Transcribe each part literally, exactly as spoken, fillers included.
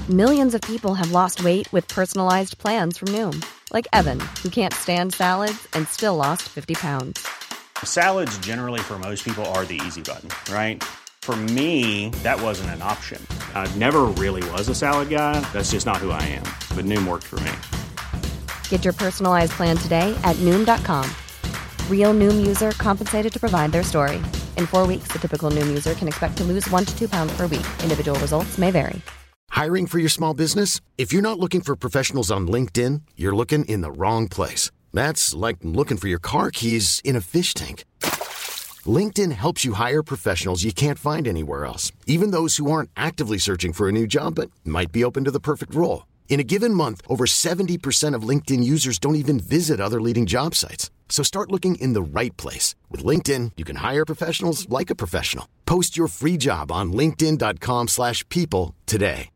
Millions of people have lost weight with personalized plans from Noom. Like Evan, who can't stand salads and still lost fifty pounds. Salads generally for most people are the easy button, right? For me, that wasn't an option. I never really was a salad guy. That's just not who I am. But Noom worked for me. Get your personalized plan today at Noom dot com. Real Noom user compensated to provide their story. In four weeks, the typical Noom user can expect to lose one to two pounds per week. Individual results may vary. Hiring for your small business? If you're not looking for professionals on LinkedIn, you're looking in the wrong place. That's like looking for your car keys in a fish tank. LinkedIn helps you hire professionals you can't find anywhere else, even those who aren't actively searching for a new job but might be open to the perfect role. In a given month, over seventy percent of LinkedIn users don't even visit other leading job sites. So start looking in the right place. With LinkedIn, you can hire professionals like a professional. Post your free job on linkedin dot com slash people today.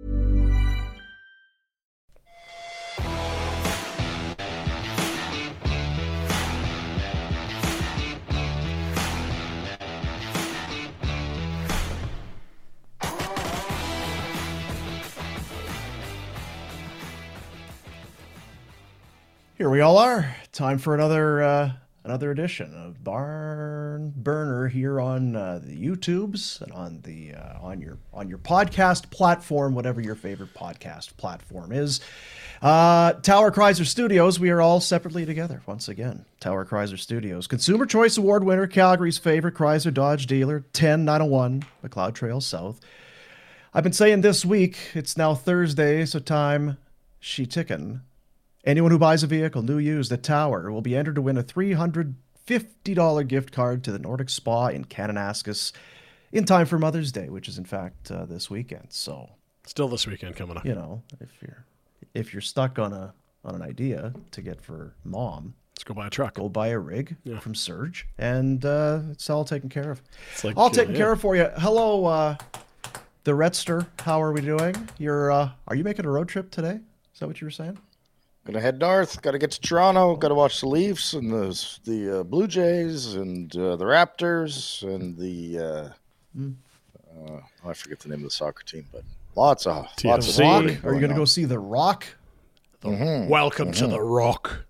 Here we all are. Time for another uh, another edition of Barn Burner here on uh, the YouTubes and on the uh, on your on your podcast platform, whatever your favorite podcast platform is. Uh, Tower Chrysler Studios. We are all separately together once again. Tower Chrysler Studios, Consumer Choice Award winner, Calgary's favorite Chrysler Dodge dealer, ten nine oh one McLeod Trail South. I've been saying this week. It's now Thursday, so time she tickin'. Anyone who buys a vehicle, new used, at Tower will be entered to win a three hundred fifty dollars gift card to the Nordic Spa in Kananaskis in time for Mother's Day, which is in fact uh, this weekend. So, still this weekend coming up. You know, if you're if you're stuck on a on an idea to get for mom, let's go buy a truck. Go buy a rig yeah. from Surge, and uh, it's all taken care of. It's like, all uh, taken yeah. care of for you. Hello, uh, the Redster. How are we doing? You're uh, are you making a road trip today? Is that what you were saying? Gonna head north. Got to get to Toronto. Got to watch the Leafs and the the uh, Blue Jays and uh, the Raptors and the uh, mm. uh, oh, I forget the name of the soccer team, but lots of T F C. lots of. Rock. Are you gonna on. go see the Rock? The mm-hmm. Welcome mm-hmm. to the Rock.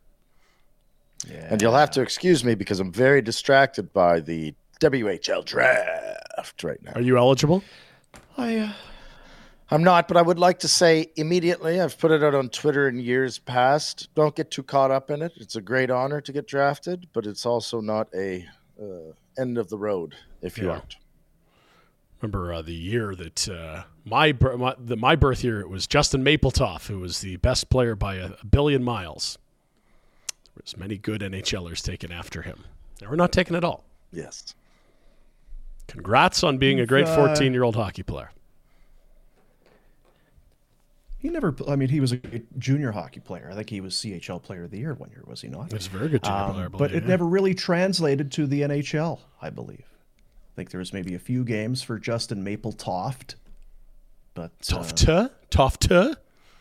Yeah. And you'll have to excuse me because I'm very distracted by the W H L draft right now. Are you eligible? I. Uh... I'm not, but I would like to say immediately, I've put it out on Twitter in years past, don't get too caught up in it. It's a great honor to get drafted, but it's also not a uh, end of the road if you yeah. aren't. Remember uh, the year that uh, my, my, the, my birth year, it was Justin Mappletoff, who was the best player by a, a billion miles. There was many good NHLers taken after him. They were not taken at all. Yes. Congrats on being a great fourteen-year-old hockey player. He never, I mean, he was a junior hockey player. I think he was C H L Player of the Year one year, was he not? He was a very good junior um, player, I believe, but it yeah. never really translated to the N H L, I believe. I think there was maybe a few games for Justin Mappletoft. But, Tofta? Uh, Tofta?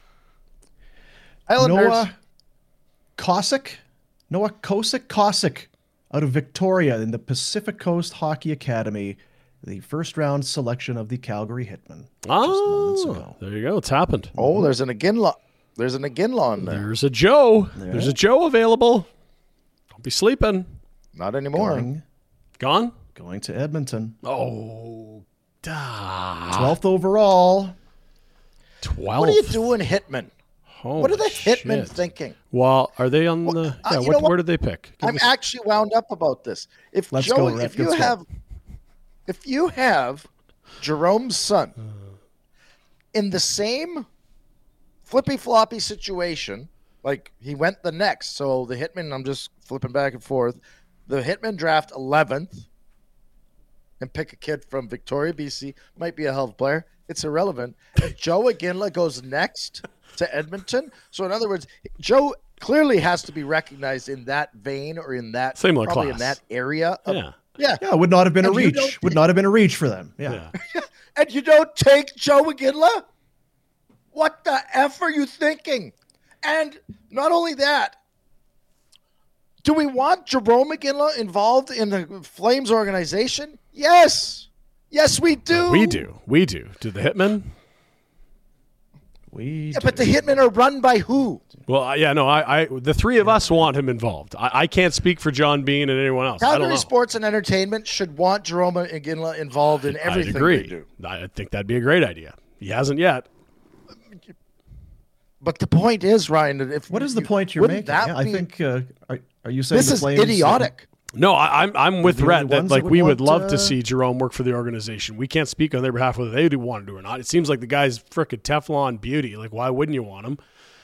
Noah Kosick? Noah Kosick? Kosick out of Victoria in the Pacific Coast Hockey Academy. The first round selection of the Calgary Hitmen. Oh, there you go. It's happened. Oh, there's an Aginlaw. There's an Aginlaw in there. There's a Joe. Yeah. There's a Joe available. Don't be sleeping. Not anymore. Going, Gone? Going to Edmonton. Oh, duh. twelfth overall. twelfth. What are you doing, Hitmen? Holy what are the shit. Hitmen thinking? Well, are they on well, the? Uh, yeah, what, what? Where did they pick? Give I'm us... actually wound up about this. If Let's Joe, go, if Let's you go. have. If you have Jerome's son in the same flippy-floppy situation, like he went the next, so the Hitmen, I'm just flipping back and forth, the Hitmen draft eleventh and pick a kid from Victoria, B C, might be a hell of a player. It's irrelevant. And Joe Aginla goes next to Edmonton. So in other words, Joe clearly has to be recognized in that vein or in that, Similar probably class. in that area. Of, yeah. Yeah. Yeah, would not have been and a reach. Would not have been a reach for them. Yeah. yeah. And you don't take Joe Aginla? What the F are you thinking? And not only that, do we want Jerome Aginla involved in the Flames organization? Yes. Yes, we do. We do. We do. Do the Hitmen? We Yeah, but the Hitmen are run by who? Well, uh, yeah, no, I, I, the three of us want him involved. I, I can't speak for John Bean and anyone else. I don't Calgary know. Sports and Entertainment should want Jerome Iginla involved in everything I'd agree. they do. I think that'd be a great idea. He hasn't yet. But the point is, Ryan, that if What is the you- point you're wouldn't making? that Yeah, I be- think. Uh, are, are you saying this the is Flames, idiotic. No, I, I'm I'm with the Rhett only that ones like that we would would want, love to uh, see Jerome work for the organization. We can't speak on their behalf whether they would want to do or not. It seems like the guy's frickin' Teflon beauty. Like, why wouldn't you want him?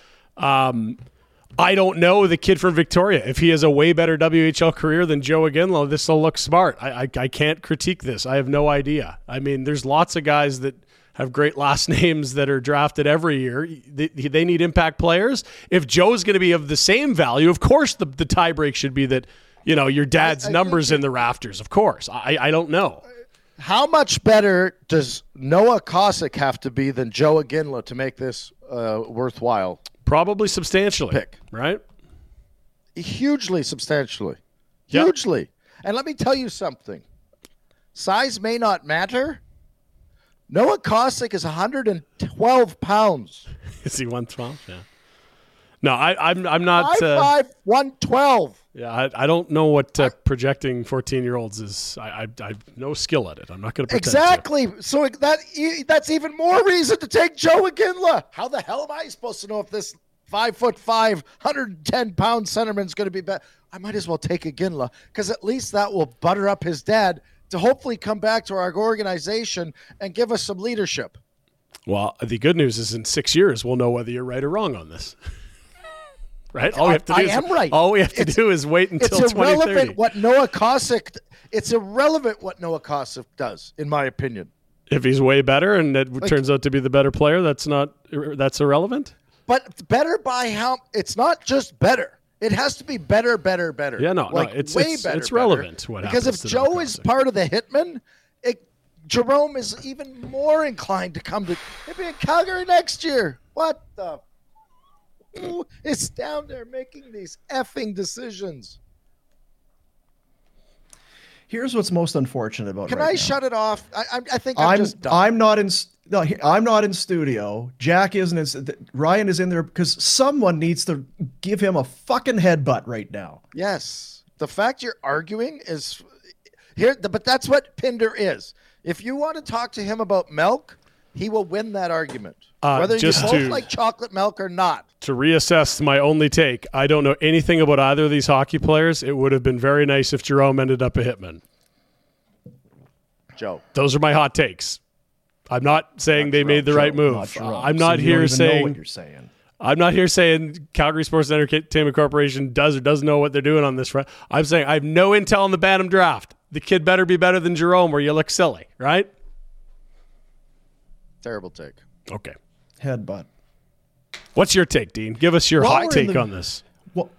Um, I don't know the kid from Victoria. If he has a way better W H L career than Joe Iginla, this will look smart. I, I I can't critique this. I have no idea. I mean, there's lots of guys that have great last names that are drafted every year. They, they need impact players. If Joe's going to be of the same value, of course the, the tie break should be that, you know, your dad's I- I numbers think in the rafters. Of course. I, I don't know. How much better does Noah Cossack have to be than Joe Iginla to make this uh, worthwhile? Probably substantially. Pick. Right? Hugely, substantially. Yep. Hugely. And let me tell you something. Size may not matter. Noah Cossack is one hundred twelve pounds. Is he one twelve? Yeah. No, I, I'm I'm not. Five Uh, five, one twelve. yeah, I, I don't know what uh, projecting fourteen-year-olds is. I, I I have no skill at it. I'm not going to pretend to. Exactly. So that that's even more reason to take Joe Iginla. How the hell am I supposed to know if this five foot five, one hundred ten pound centerman's going to be better? I might as well take Iginla because at least that will butter up his dad to hopefully come back to our organization and give us some leadership. Well, the good news is in six years we'll know whether you're right or wrong on this. Right? All we have to do I is, am right. All we have to It's- do is wait until It's twenty thirty. irrelevant what Noah Cossack. It's irrelevant what Noah Cossack does, in my opinion. If he's way better and it turns out to be the better player, that's not that's irrelevant. But better by how? It's not just better. It has to be better, better, better. Yeah, no, no, like it's- way it's- better. it's better. relevant what because happens if to Noah Joe is Cossack. part of the Hitmen, it, Jerome is even more inclined to come to. He'll be in Calgary next year. What the? Who is down there making these effing decisions? Here's what's most unfortunate about. Can right I now. shut it off? I, I, I think I'm, I'm just done. I'm not in. No, he- I'm not in studio. Jack isn't. In, th- Ryan is in there because someone needs to give him a fucking headbutt right now. Yes. The fact you're arguing is here, but that's what Pinder is. If you want to talk to him about milk, he will win that argument. Uh, Whether you just both to- like chocolate milk or not. To reassess my only take, I don't know anything about either of these hockey players. It would have been very nice if Jerome ended up a Hitman. Joe. Those are my hot takes. I'm not saying Not they Jerome, made the Joe, right move. not Jerome. I'm So not you here don't even know saying what you're saying. I'm not here saying Calgary Sports and Entertainment Corporation does or doesn't know what they're doing on this front. I'm saying I have no intel on the Bantam draft. The kid better be better than Jerome or you look silly, right? Terrible take. Okay. Headbutt. What's your take, Dean? Give us your While hot we're in take the- on this. Well,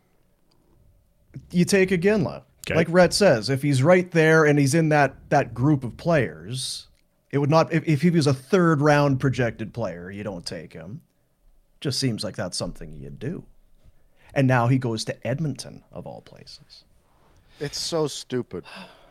you take Iginla. Okay. Like Rhett says, if he's right there and he's in that that group of players, it would not. If, if he was a third round projected player, you don't take him. Just seems like that's something you'd do. And now he goes to Edmonton of all places. It's so stupid.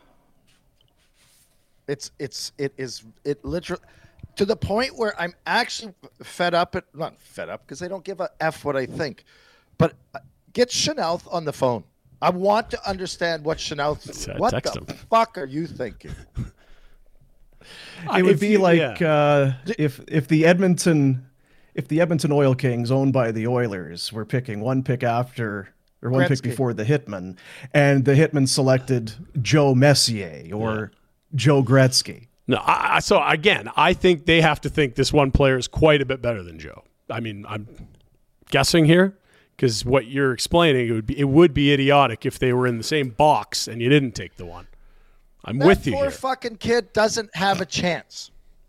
It's it's it is it literally to the point where I'm actually fed up at not fed up because they don't give a f what I think, but uh, get Chanel on the phone. I want to understand what Chanel. Uh, What text the him. fuck are you thinking? It would If be you- like yeah. uh, if if the Edmonton if the Edmonton Oil Kings, owned by the Oilers, were picking one pick after or one pick Gretzky. before the Hitman, and the Hitman selected Joe Messier or Joe Gretzky. No, I, I- so again, I think they have to think this one player is quite a bit better than Joe. I mean, I'm guessing here because what you're explaining, it would be it would be idiotic if they were in the same box and you didn't take the one. I'm That with you poor here. fucking kid doesn't have a chance.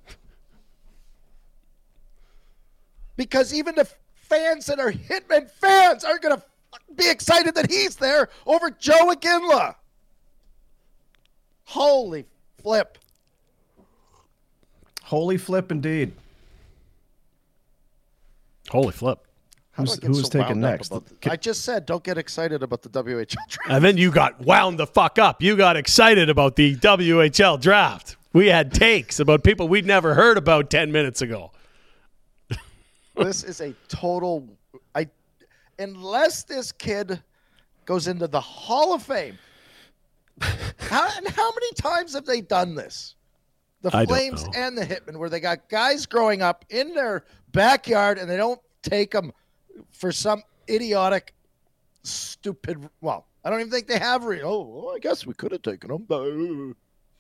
Because even the fans that are Hitman fans aren't going to be excited that he's there over Joe Iginla. Holy flip. Holy flip, indeed. Holy flip! How do Who's- I get who's so taking wound up next? about the- I just said don't get excited about the W H L draft. And then you got wound the fuck up. You got excited about the W H L draft. We had takes about people we'd never heard about ten minutes ago. This is a total. I unless this kid goes into the Hall of Fame. How and how many times have they done this? The I don't Flames know. and the Hitmen, where they got guys growing up in their backyard and they don't take them for some idiotic, stupid. Well, I don't even think they have. Re- oh, well, I guess we could have taken them.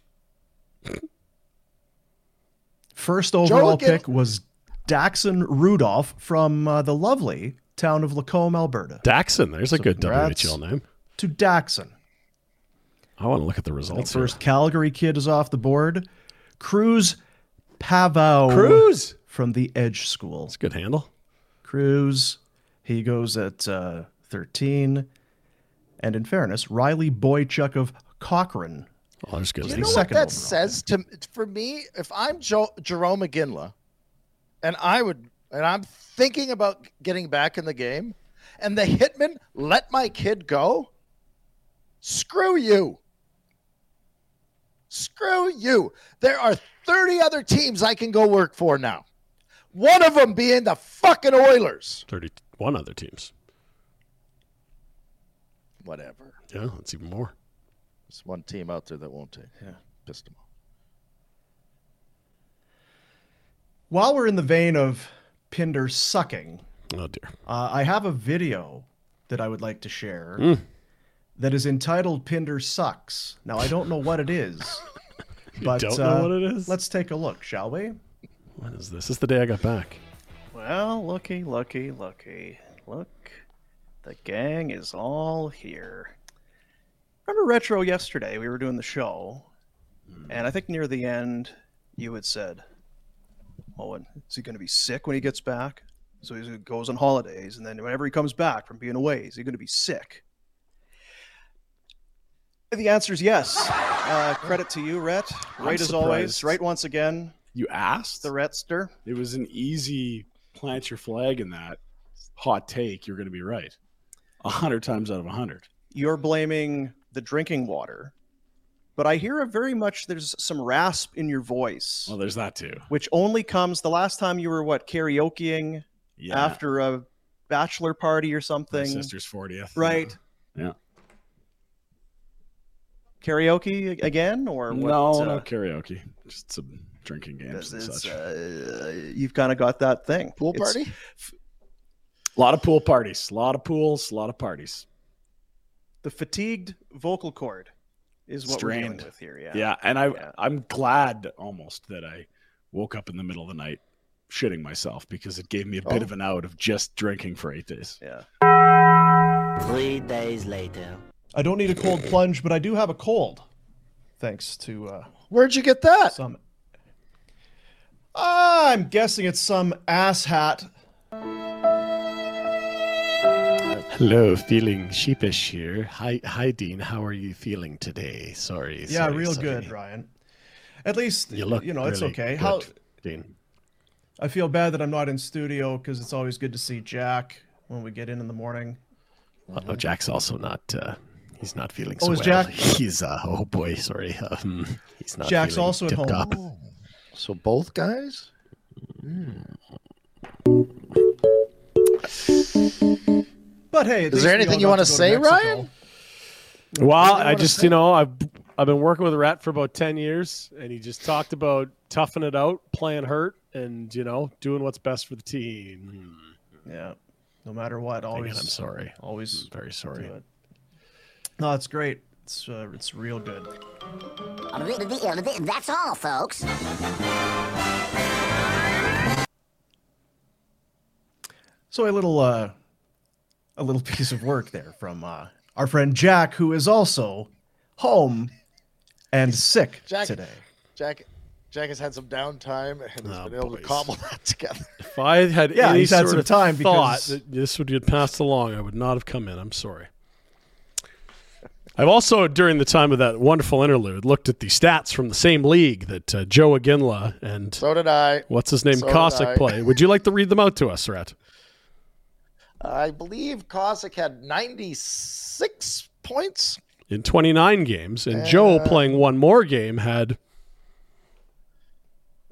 First overall Joe, again- pick was Daxon Rudolph from uh, the lovely town of Lacombe, Alberta. Daxon, there's a good W Congrats H L name. to Daxon. I want to look at the results. First Calgary kid is off the board. Cruz Pavao. here. Cruz. From the Edge School. That's a good handle. Cruz, he goes at uh, thirteen. And in fairness, Riley Boychuk of Cochrane. Oh, there's good. You He's know names. what second that overall says to for me? If I'm jo- Jerome McGinley, and I would, and I'm thinking about getting back in the game, and the Hitmen let my kid go, screw you. Screw you. There are thirty other teams I can go work for now. One of them being the fucking Oilers. thirty-one other teams. Whatever. Yeah, that's even more. There's one team out there that won't take. Yeah, pissed them off. While we're in the vein of Pinder sucking, Oh, dear. uh, I have a video that I would like to share Mm. that is entitled Pinder Sucks. Now, I don't know what it is, but don't know uh, what it is? let's take a look, shall we? What is this? This is the day I got back. Well, looky, looky, looky. Look, the gang is all here. Remember Retro yesterday? We were doing the show, and I think near the end, you had said, "Oh, and is he going to be sick when he gets back? So he goes on holidays, and then whenever he comes back from being away, is he going to be sick?" The answer is yes. Uh, credit to you, Rhett. I'm Right as always. surprised. Right once again, You asked? the Rhettster. It was an easy plant your flag in that hot take. You're going to be right. A hundred times out of a hundred. You're blaming the drinking water, but I hear a very much there's some rasp in your voice, Well, there's that too. which only comes the last time you were what karaokeing Yeah. after a bachelor party or my something, sister's fortieth. right? Yeah. Karaoke again or what? No, uh, no karaoke. Just some drinking it's- games and it's, such. uh, you've kind of got that thing. Pool It's- party? A lot of pool parties. A lot of pools. A lot of parties. The fatigued vocal cord is what we're Strained. dealing with here. Yeah. Yeah, and I Yeah. I'm glad almost that I woke up in the middle of the night shitting myself because it gave me a bit Oh. of an out of just drinking for eight days. Yeah. Three days later. I don't need a cold plunge, but I do have a cold. Thanks to uh, Where'd you get that? some. I'm guessing it's some ass hat. Hello, feeling sheepish here. Hi, hi, Dean. How are you feeling today? Sorry. Yeah, sorry, real sorry. good, Ryan. At least You look. you know it's really okay. good, How Dean? I feel bad that I'm not in studio because it's always good to see Jack when we get in in the morning. Oh, Jack's also not. Uh, he's not feeling Oh, so is well. Jack- He's. Uh, oh boy, sorry. Um, he's not. Jack's feeling also at home. tip-top. So both guys? But hey, at Is least there we anything all you got wanna to go say, Mexico. Ryan? Well, Anything you I wanna just, say? you know, I've I've been working with Rhett for about ten years, and he just talked about toughing it out, playing hurt, and you know, doing what's best for the team. Yeah, no matter what, always. Again, I'm sorry. Always I'm very sorry. do it. No, it's great. It's uh, it's real good. That's all, folks. So a little uh, a little piece of work there from uh, our friend Jack, who is also home and sick Jack, today. Jack, Jack has had some downtime and has Oh, been able boys. to cobble that together. If I had Yeah, any he's had sort some of time thought because- that this would get passed along, I would not have come in. I'm sorry. I've also, during the time of that wonderful interlude, looked at the stats from the same league that uh, Joe Aginla and So did I. what's his name, So did Cossack I. play. Would you like to read them out to us, Rhett? I believe Cossack had ninety-six points. In twenty-nine games, and Joe, Uh, playing one more game, had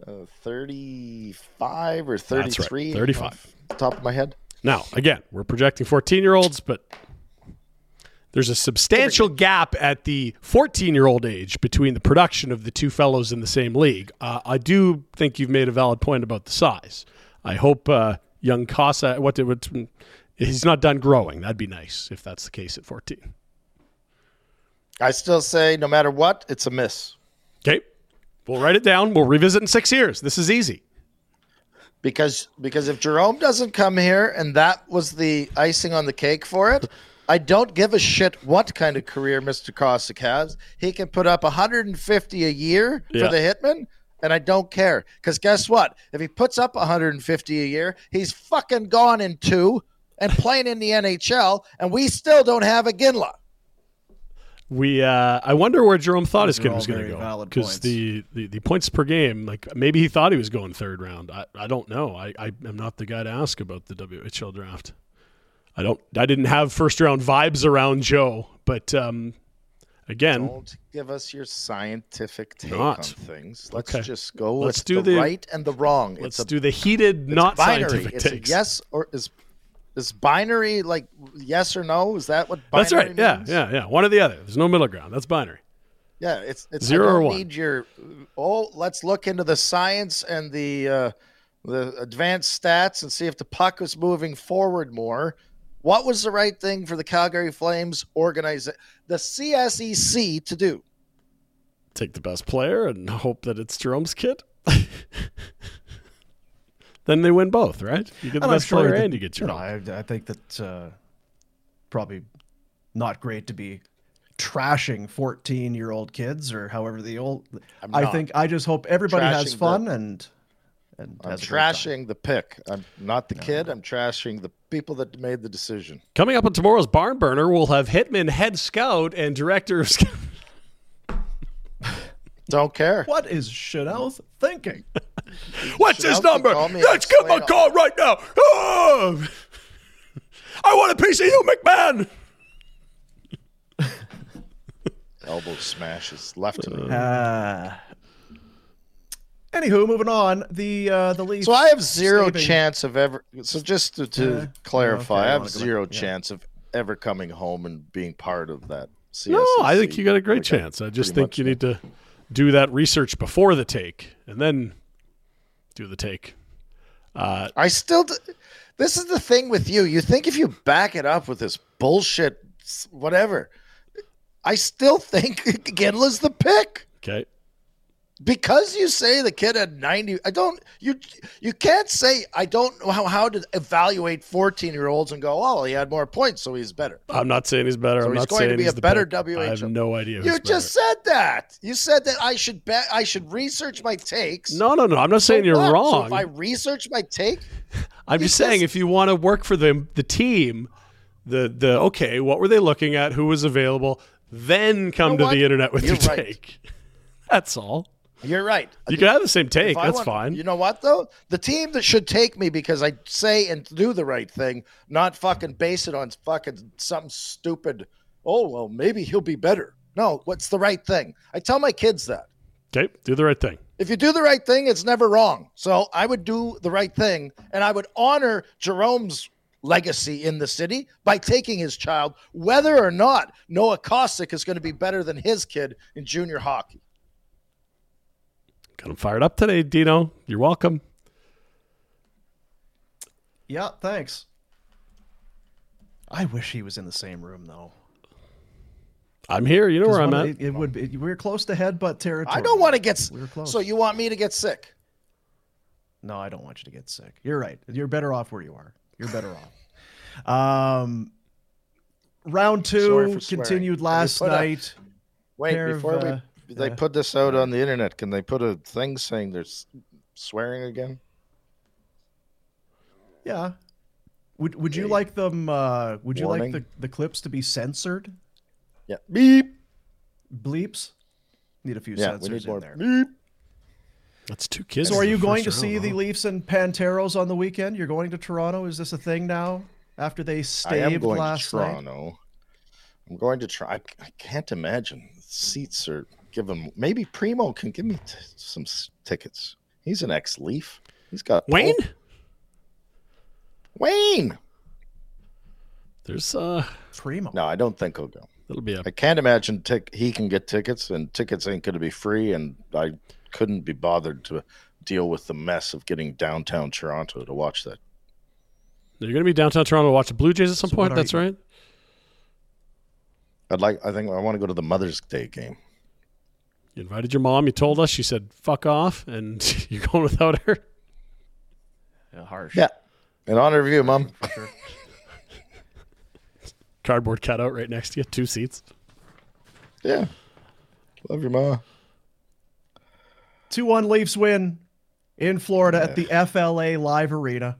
uh, thirty-five or thirty-three. That's right, thirty-five. Off the top of my head. Now, again, we're projecting fourteen-year-olds, but there's a substantial gap at the fourteen-year-old age between the production of the two fellows in the same league. Uh, I do think you've made a valid point about the size. I hope uh, young Casa, what, what, he's not done growing. That'd be nice if that's the case at fourteen. I still say no matter what, it's a miss. Okay. We'll write it down. We'll revisit in six years. This is easy. Because because if Jerome doesn't come here and that was the icing on the cake for it, I don't give a shit what kind of career Mister Kosick has. He can put up one hundred fifty a year Yeah. for the Hitmen, and I don't care. Because guess what? If he puts up one hundred fifty a year, he's fucking gone in two and playing in the N H L, and we still don't have a Ginla. We, uh, I wonder where Jerome thought his Those are kid all was going to very go, valid because points. the, the the points per game, like maybe he thought he was going third round. I, I don't know. I, I am not the guy to ask about the W H L draft. I don't. I didn't have first round vibes around Joe, but um, again, Don't give us your scientific take Not. on things. Let's Okay. just go Let's with do the, the- right and the wrong. let's it's a, do the heated, it's not binary. scientific It's takes. a yes or is is binary like yes or no? Is that what binary That's right. Yeah, means? yeah, yeah. One or the other. There's no middle ground. That's binary. Yeah, it's it's Zero I or don't one. need your oh, let's look into the science and the uh, the advanced stats and see if the puck was moving forward more. What was the right thing for the Calgary Flames organize the C S E C to do? Take the best player and hope that it's Jerome's kid. Then they win both, right? You get the And I'm best sure player that- and you get you know, Jerome. I, I think that uh, probably not great to be trashing fourteen-year-old kids or however the old. I'm I not. think I just hope everybody has Trashing fun the- and and I'm has a great time. trashing the pick. I'm not the kid. I'm trashing the people that made the decision. Coming up on tomorrow's Barn Burner, we'll have Hitman head scout and director of scout. Don't care. What is Chanel thinking? What's his Chanel can number? call me and Let's get my explain call right now. Oh! I want a piece of you, McMahon. Elbow smashes left to me. Uh, anywho, moving on. The uh, the Leafs. So I have zero staving- chance of ever. So just to, to Uh, clarify, okay, I I have wanna go back. zero Yeah. chance of ever coming home and being part of that. C S E C. No, I think you got a great Like, I chance. I just pretty think much you know. need to do that research before the take and then do the take. Uh, I still. D- this is the thing with you. You think if you back it up with this bullshit, s- whatever, I still think Ginla's the pick. okay. Because you say the kid had ninety, I don't. You you can't say I don't know how, how to evaluate fourteen year olds and go, oh, he had more points, so he's better. I'm not saying he's better. So I'm he's not going to saying be he's a the better pick. W H L. I have no idea who's You just better. said that. You said that I should bet. I should research my takes. No, no, no. I'm not So saying you're what? So wrong. if I research my take, I'm You just saying just- if you want to work for the the team, the the okay, what were they looking at? Who was available? Then come You know to what? the internet with You're your right. take. That's all. you're right. You can have the same take. If I That's want- fine. You know what though? The team that should take me because I say and do the right thing, not fucking base it on fucking something stupid. Oh well, maybe he'll be better. No, what's the right thing? I tell my kids that. Okay, do the right thing. If you do the right thing, it's never wrong. So I would do the right thing, and I would honor Jerome's legacy in the city by taking his child, whether or not Noah Kosick is going to be better than his kid in junior hockey. Got him fired up today, Dino. You're welcome. Yeah, thanks. I wish he was in the same room though. I'm here. You know where I'm One- at. It, it would be. We're close to headbutt territory. I don't want to get s- We were close. so you want me to get sick? No, I don't want you to get sick. You're right. You're better off where you are. You're better off. Um, round Sorry two for swearing. continued Can we last put a- night. Wait, Pair of, before uh, we they uh, put this out on the internet, can they put a thing saying there's swearing again? Yeah. Would Would you Yeah. like them? Uh, would you Warning. like the, the clips to be censored? Yeah. Beep. Bleeps. Need a few Yeah, we censors need in more. there. Beep. That's two kids. So, are in you the going to first see round, the huh? Leafs and Panteros on the weekend? You're going to Toronto. Is this a thing now? After they I am staved going last to night. Toronto. I'm going to try. I, I can't imagine seats are given. Maybe Primo can give me t- some s- tickets. He's an ex-Leaf. He's got Wayne? pull. Wayne. There's uh Primo. No, I don't think he'll go. It'll be a I can't imagine tic- he can get tickets, and tickets ain't going to be free, and I couldn't be bothered to deal with the mess of getting downtown Toronto to watch that. You're going to be downtown Toronto to watch the Blue Jays at some So point. what are That's you- right. I'd like. I think I want to go to the Mother's Day game. You invited your mom. You told us. She said, "Fuck off," and you're going without her. Yeah, harsh. Yeah, in honor of you, Mom. For sure. Cardboard cutout right next to you. Two seats. Yeah, love your mom. two one Leafs win in Florida at the F L A Live Arena.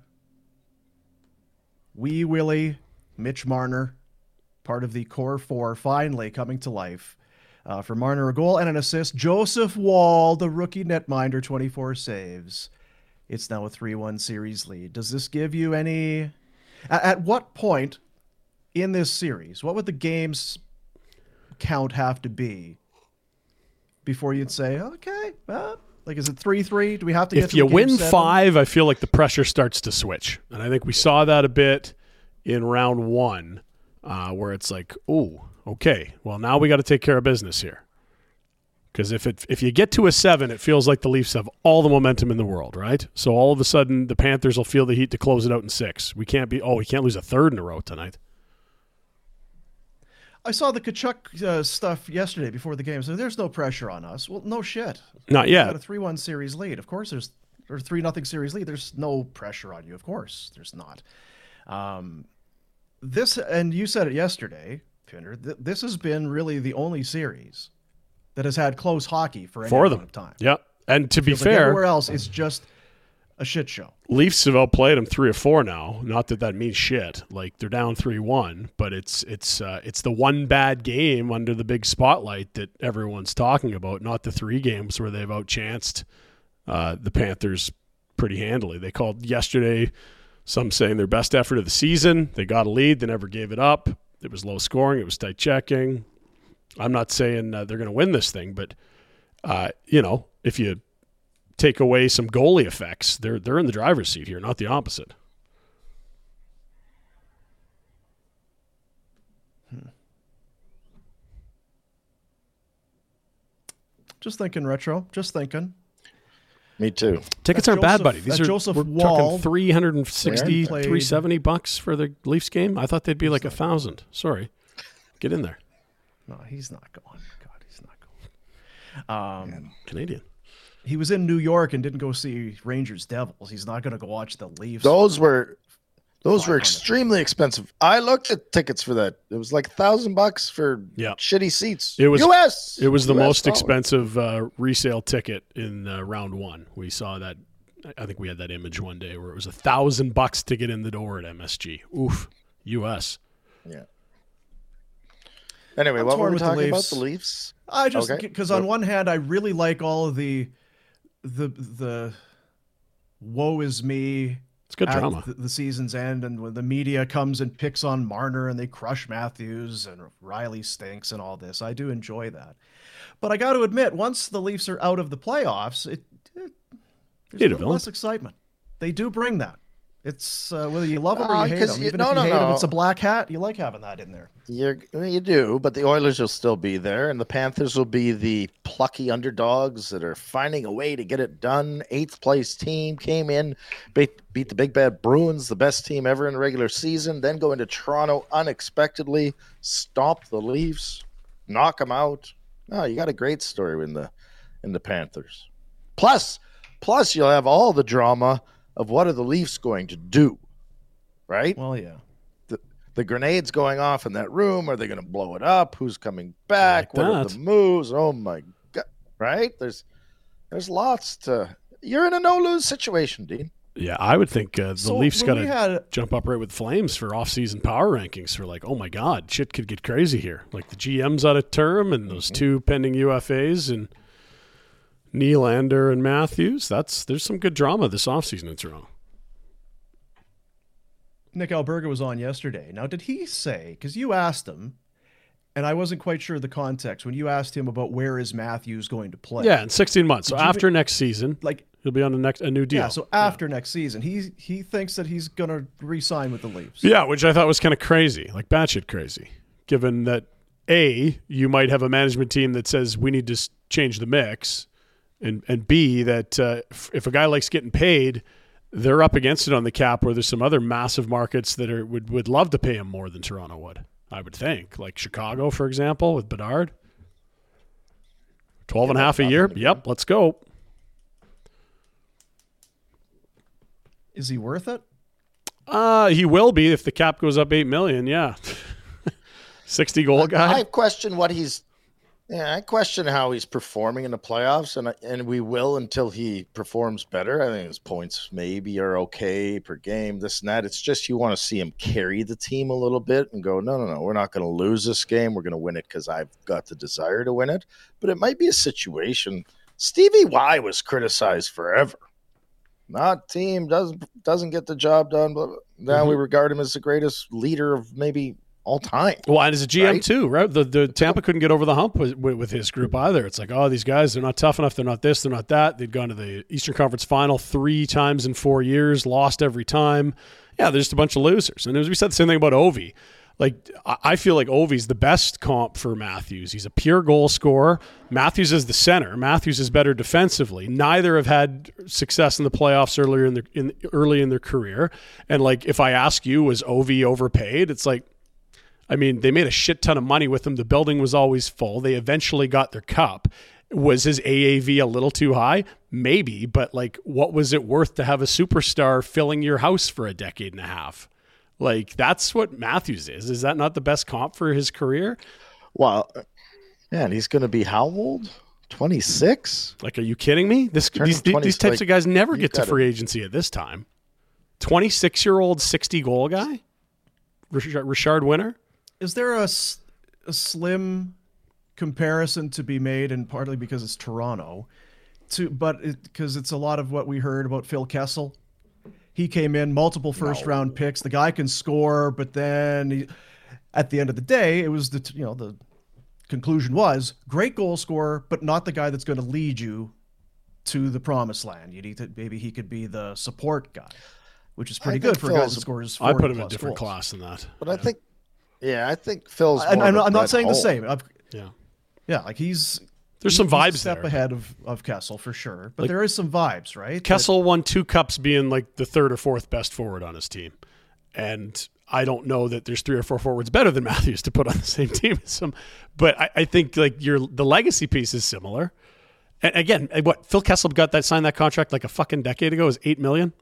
Wee Willie, Mitch Marner, part of the core four, finally coming to life. Uh, for Marner, a goal and an assist. Joseph Wall, the rookie netminder, twenty-four saves. It's now a three one series lead. Does this give you any... At, at what point in this series, what would the game's count have to be before you'd say, okay, well, like, is it three three? Do we have to get If to you a game win seven? five, I feel like the pressure starts to switch. And I think we saw that a bit in round one, uh, where it's like, oh, okay, well, now we got to take care of business here. Because if it if you get to a seven, it feels like the Leafs have all the momentum in the world, right? So all of a sudden, the Panthers will feel the heat to close it out in six. We can't be, oh, we can't lose a third in a row tonight. I saw the Kachuk uh, stuff yesterday before the game, so there's no pressure on us. Well, no shit. Not We yet. got a three one series lead. Of course there's or three nothing series lead. There's no pressure on you. Of course there's not. Um, this, and you said it yesterday, Pinder, th- this has been really the only series that has had close hockey for any For amount them. of time. Yeah. And to be Feels like fair, everywhere else it's just a shit show. Leafs have outplayed them three or four now. Not that that means shit. Like, they're down three one, but it's it's uh, it's the one bad game under the big spotlight that everyone's talking about, not the three games where they've outchanced uh, the Panthers pretty handily. They called yesterday, some saying their best effort of the season. They got a lead. They never gave it up. It was low scoring. It was tight checking. I'm not saying uh, they're going to win this thing, but, uh, you know, if you take away some goalie effects, they're they're in the driver's seat here, not the opposite. Hmm. Just thinking, Retro. Just thinking. Me too. Tickets That aren't bad, Joseph- buddy. These that are Joseph we're Wall talking three hundred sixty, played- three seventy bucks for the Leafs game. I thought they'd be like a thousand. Sorry, get in there, No, he's not going. God, he's not going. Um, Canadian. he was in New York and didn't go see Rangers Devils. He's not going to go watch the Leafs. Those were those were five hundred. extremely expensive. I looked at tickets for that. It was like a thousand bucks for Yeah. shitty seats. It was U S. It was the U S most dollar. expensive uh, resale ticket in uh, round one. We saw that. I think we had that image one day where it was a thousand bucks to get in the door at M S G. Oof, U S. Yeah. Anyway, I'm what were torn we with the talking about? Leafs. The Leafs. I just Okay. because on one hand I really like all of the the the woe is me. It's good at drama. The, the season's end, and when the media comes and picks on Marner and they crush Matthews and Riley stinks and all this, I do enjoy that. But I got to admit, once the Leafs are out of the playoffs, it, it there's You a little develop. less excitement. They do bring that. It's uh, whether you love them Uh, or you hate 'cause them. you- Even no, if you no, hate them, no. it's a black hat. You like having that in there. You're, you do, but the Oilers will still be there, and the Panthers will be the plucky underdogs that are finding a way to get it done. Eighth place team came in, beat, beat the Big Bad Bruins, the best team ever in the regular season, then go into Toronto unexpectedly, stomp the Leafs, knock them out. No, you got a great story in the in the Panthers. Plus, plus you'll have all the drama of what are the Leafs going to do, right? Well, yeah. The grenades going off in that room. Are they going to blow it up? Who's coming back? Like what are that. the moves? Oh my god! Right? There's there's lots to. You're in a no lose situation, Dean. Yeah, I would think uh, the So Leafs when got we to had- jump up right with Flames for off-season power rankings. For like, oh my God, shit could get crazy here. Like the G M's out of term, and those two pending U F As, and Nylander and Matthews. That's there's some good drama this offseason in Toronto. Nick Alberga was on yesterday. Now, did he say, because you asked him, and I wasn't quite sure the context, when you asked him about where is Matthews going to play. Yeah, in sixteen months. So Did you after next season, Like, He'll be on a next a new deal. Yeah, so after yeah. next season, he he thinks that he's going to re-sign with the Leafs. Yeah, which I thought was kind of crazy, like batshit crazy, given that A, you might have a management team that says we need to change the mix, and and B, that uh, if a guy likes getting paid, they're up against it on the cap where there's some other massive markets that are would, would love to pay him more than Toronto would, I would think. Like Chicago, for example, with Bedard. twelve and a half a year? Yep, let's go. Is he worth it? Uh, he will be if the cap goes up eight million dollars, yeah. sixty goal guy. I question what he's Yeah, I question how he's performing in the playoffs, and and we will until he performs better. I think his points maybe are okay per game, this and that. It's just you want to see him carry the team a little bit and go, no, no, no, we're not going to lose this game. We're going to win it because I've got the desire to win it. But it might be a situation. Stevie Y was criticized forever. Not team doesn't doesn't get the job done, but now mm-hmm. we regard him as the greatest leader of maybe all time. Well, and as a G M right? too, right? The the Tampa couldn't get over the hump with, with his group either. It's like, oh, these guys, they're not tough enough. They're not this. They're not that. They'd gone to the Eastern Conference Final three times in four years, lost every time. Yeah, they're just a bunch of losers. And as we said the same thing about Ovi. Like, I feel like Ovi's the best comp for Matthews. He's a pure goal scorer. Matthews is the center. Matthews is better defensively. Neither have had success in the playoffs earlier in their in early in their career. And like, if I ask you, was Ovi overpaid? It's like, I mean, they made a shit ton of money with him. The building was always full. They eventually got their cup. Was his A A V a little too high? Maybe, but like, what was it worth to have a superstar filling your house for a decade and a half? Like, that's what Matthews is. Is that not the best comp for his career? Well, man, he's going to be how old? twenty-six? Like, are you kidding me? This These, twenty, these types like, of guys never get to free agency at this time. twenty-six-year-old sixty-goal guy? Richard Winter? Is there a, a slim comparison to be made, and partly because it's Toronto, to but because it, it's a lot of what we heard about Phil Kessel? He came in, multiple first-round no. picks. The guy can score, but then he, at the end of the day, it was the you know the conclusion was great goal scorer, but not the guy that's going to lead you to the promised land. You need to maybe he could be the support guy, which is pretty good for a guy that scores. I put him in a different goals. class than that. But yeah. I think, yeah, I think Phil's. I, more I'm, of a I'm not saying Hall. the same. I've, yeah, yeah, like he's. There's some vibes a step there. ahead of, of Kessel for sure, but like, there is some vibes, right? Kessel that, won two cups being like the third or fourth best forward on his team. And I don't know that there's three or four forwards better than Matthews to put on the same team as him. But I, I think like your the legacy piece is similar. And again, what Phil Kessel got that signed that contract like a fucking decade ago is eight million.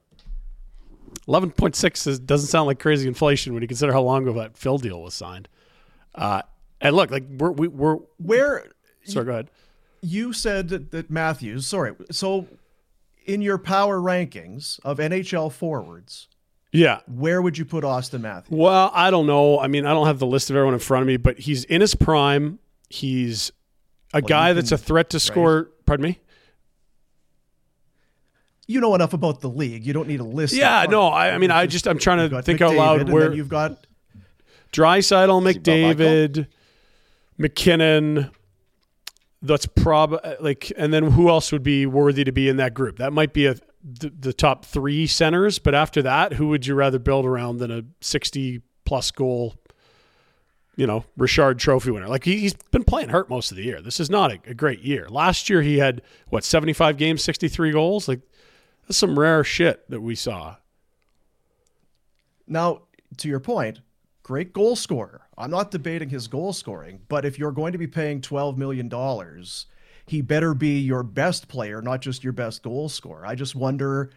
eleven point six is, doesn't sound like crazy inflation when you consider how long ago that Phil deal was signed. Uh, and look, like we're we, we're where. Sorry, go ahead. You said that, that Matthews, sorry, so in your power rankings of N H L forwards, yeah, where would you put Austin Matthews? Well, I don't know. I mean, I don't have the list of everyone in front of me, but he's in his prime. He's a well, guy that's can, a threat to score. Right? Pardon me? You know enough about the league. You don't need a list. Yeah, no, I, I mean, I just, I'm trying to think McDavid, out loud where you've got Draisaitl, McDavid, McKinnon. That's prob like, and then who else would be worthy to be in that group? That might be a the, the top three centers, but after that, who would you rather build around than a sixty plus goal, you know, Richard Trophy winner? Like he, he's been playing hurt most of the year. This is not a, a great year. Last year he had what seventy-five games, sixty-three goals. Like that's some rare shit that we saw. Now, to your point, great goal scorer. I'm not debating his goal scoring, but if you're going to be paying twelve million dollars, he better be your best player, not just your best goal scorer. I just wonder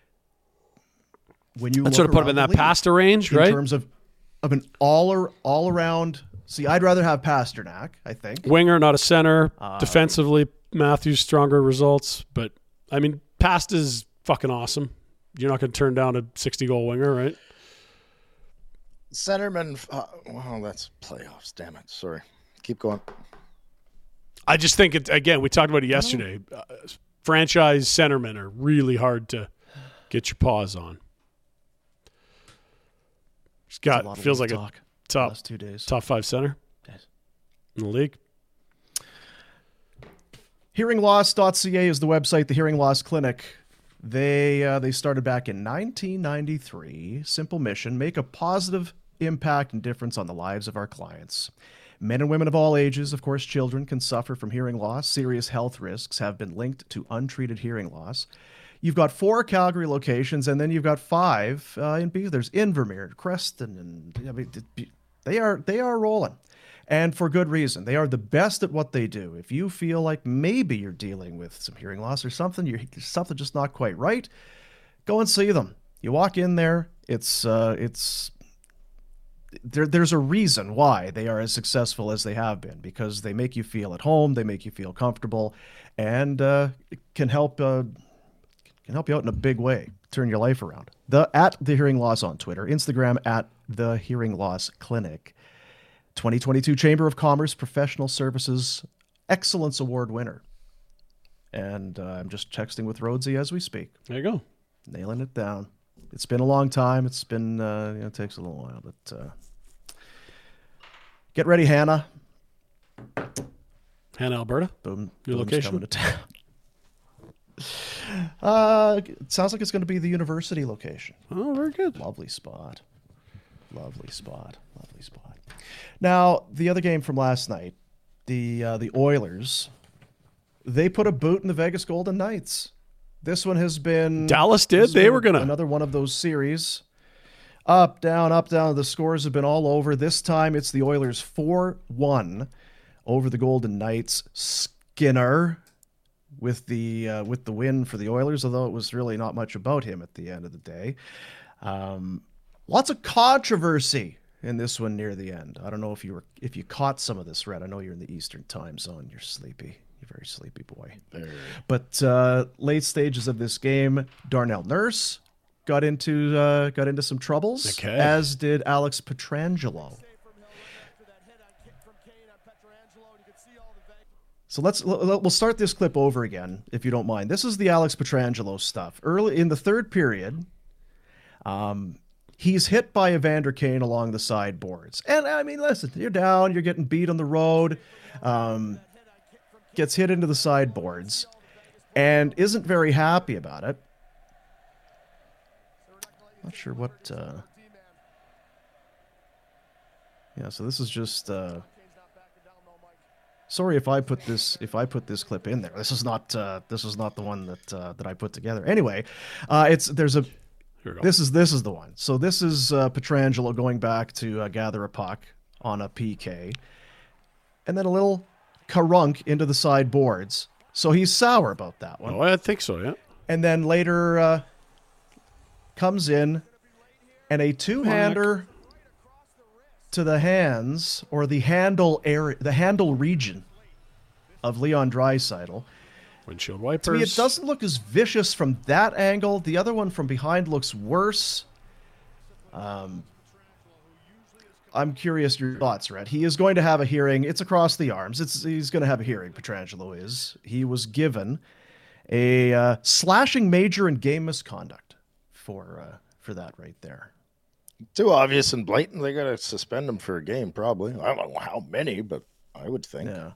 when you I'd sort of put him in that Pasta range, in right? In terms of, of an all, all around. See, I'd rather have Pasternak, I think. Winger, not a center. Uh, Defensively, Matthews stronger results. But, I mean, Pasta's fucking awesome. You're not going to turn down a sixty-goal winger, right? Centerman, uh, well, that's playoffs. Damn it. Sorry. Keep going. I just think, it, again, we talked about it yesterday. Uh, franchise centermen are really hard to get your paws on. It's got, a feels like talk a top, last two days. top five center yes. in the league. hearing loss dot c a is the website. The Hearing Loss Clinic They uh, they started back in nineteen ninety-three. Simple mission: make a positive impact and difference on the lives of our clients. Men and women of all ages, of course, children can suffer from hearing loss. Serious health risks have been linked to untreated hearing loss. You've got four Calgary locations, and then you've got five uh, in B. There's Invermere, Creston, and I mean, they are they are rolling, and for good reason. They are the best at what they do. If you feel like maybe you're dealing with some hearing loss or something, you're something just not quite right, go and see them. You walk in there, it's uh, it's there. There's a reason why they are as successful as they have been, because they make you feel at home, they make you feel comfortable, and uh, it can help. Uh, can help you out in a big way, turn your life around. The at the Hearing Loss on Twitter, Instagram at the Hearing Loss Clinic. twenty twenty-two Chamber of Commerce Professional Services Excellence Award winner. And uh, I'm just texting with Rhodesy as we speak. There you go. Nailing it down. It's been a long time. It's been, uh, you know, it takes a little while, but uh, get ready, Hannah. Hannah, Alberta? Boom. Your Boom's location? coming to town. Uh, it sounds like it's going to be the university location. Oh, very good. Lovely spot. Lovely spot. Lovely spot. Now, the other game from last night, the uh, the Oilers, they put a boot in the Vegas Golden Knights. This one has been... Dallas did? this has They been were going to... Another one of those series. Up, down, up, down. The scores have been all over. This time it's the Oilers four one over the Golden Knights. Skinner with the uh, with the win for the Oilers, although it was really not much about him at the end of the day. Um, lots of controversy in this one near the end. I don't know if you were if you caught some of this, Red. I know you're in the Eastern time zone. You're sleepy. You're a very sleepy boy. There. But uh, late stages of this game, Darnell Nurse got into uh, got into some troubles, Okay. as did Alex Pietrangelo. So let's we'll start this clip over again, if you don't mind. This is the Alex Pietrangelo stuff. Early in the third period, um, he's hit by Evander Kane along the sideboards. And I mean, listen, you're down, you're getting beat on the road, um, gets hit into the sideboards, and isn't very happy about it. Not sure what. Uh... Yeah, so this is just. Uh... Sorry if I put this if I put this clip in there. This is not uh, this is not the one that uh, that I put together. Anyway, uh, it's there's a Here we go. this is this is the one. So this is uh, Pietrangelo going back to uh, gather a puck on a P K, and then a little karunk into the sideboards. So he's sour about that one. Oh, I think so, yeah. And then later uh, comes in and a two-hander to the hands or the handle area, the handle region of Leon Draisaitl. Windshield wipers. To me, it doesn't look as vicious from that angle. The other one from behind looks worse. Um, I'm curious your thoughts, Red. He is going to have a hearing. It's across the arms. It's he's going to have a hearing. Pietrangelo is. He was given a uh, slashing major and game misconduct for uh, for that right there. Too obvious and blatant. They got to suspend him for a game, probably. I don't know how many, but I would think. Yeah.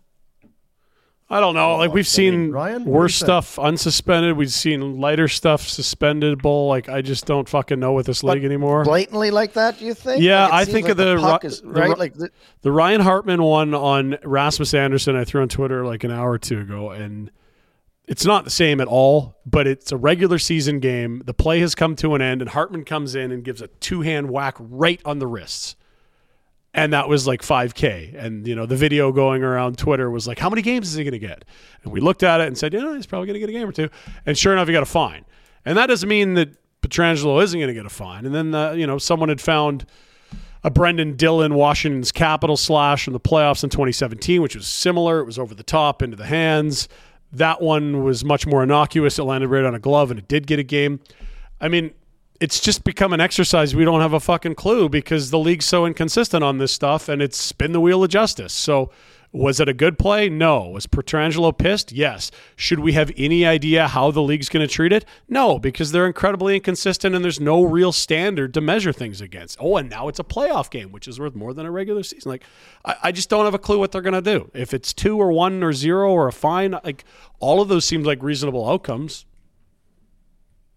I don't know. Like, we've seen Ryan, what do worse you think? stuff unsuspended. We've seen lighter stuff suspendable. Like, I just don't fucking know with this league anymore. Blatantly like that, do you think? Yeah, Like, it I seems think like of the puck Ru- is, the right. Ru- Like the, The Ryan Hartman one on Rasmus Anderson, I threw on Twitter like an hour or two ago, and it's not the same at all, but it's a regular season game. The play has come to an end, and Hartman comes in and gives a two-hand whack right on the wrists. And that was like five K. And, you know, the video going around Twitter was like, how many games is he going to get? And we looked at it and said, you know, he's probably going to get a game or two. And sure enough, he got a fine. And that doesn't mean that Pietrangelo isn't going to get a fine. And then, uh, you know, someone had found a Brendan Dillon Washington's Capital slash in the playoffs in twenty seventeen, which was similar. It was over the top, into the hands. That one was much more innocuous. It landed right on a glove, and it did get a game. I mean, it's just become an exercise we don't have a fucking clue because the league's so inconsistent on this stuff, and it's spin the wheel of justice. So was it a good play? No. Was Pietrangelo pissed? Yes. Should we have any idea how the league's going to treat it? No, because they're incredibly inconsistent, and there's no real standard to measure things against. Oh, and now it's a playoff game, which is worth more than a regular season. Like, I, I just don't have a clue what they're going to do. If it's two or one or zero or a fine, like all of those seem like reasonable outcomes.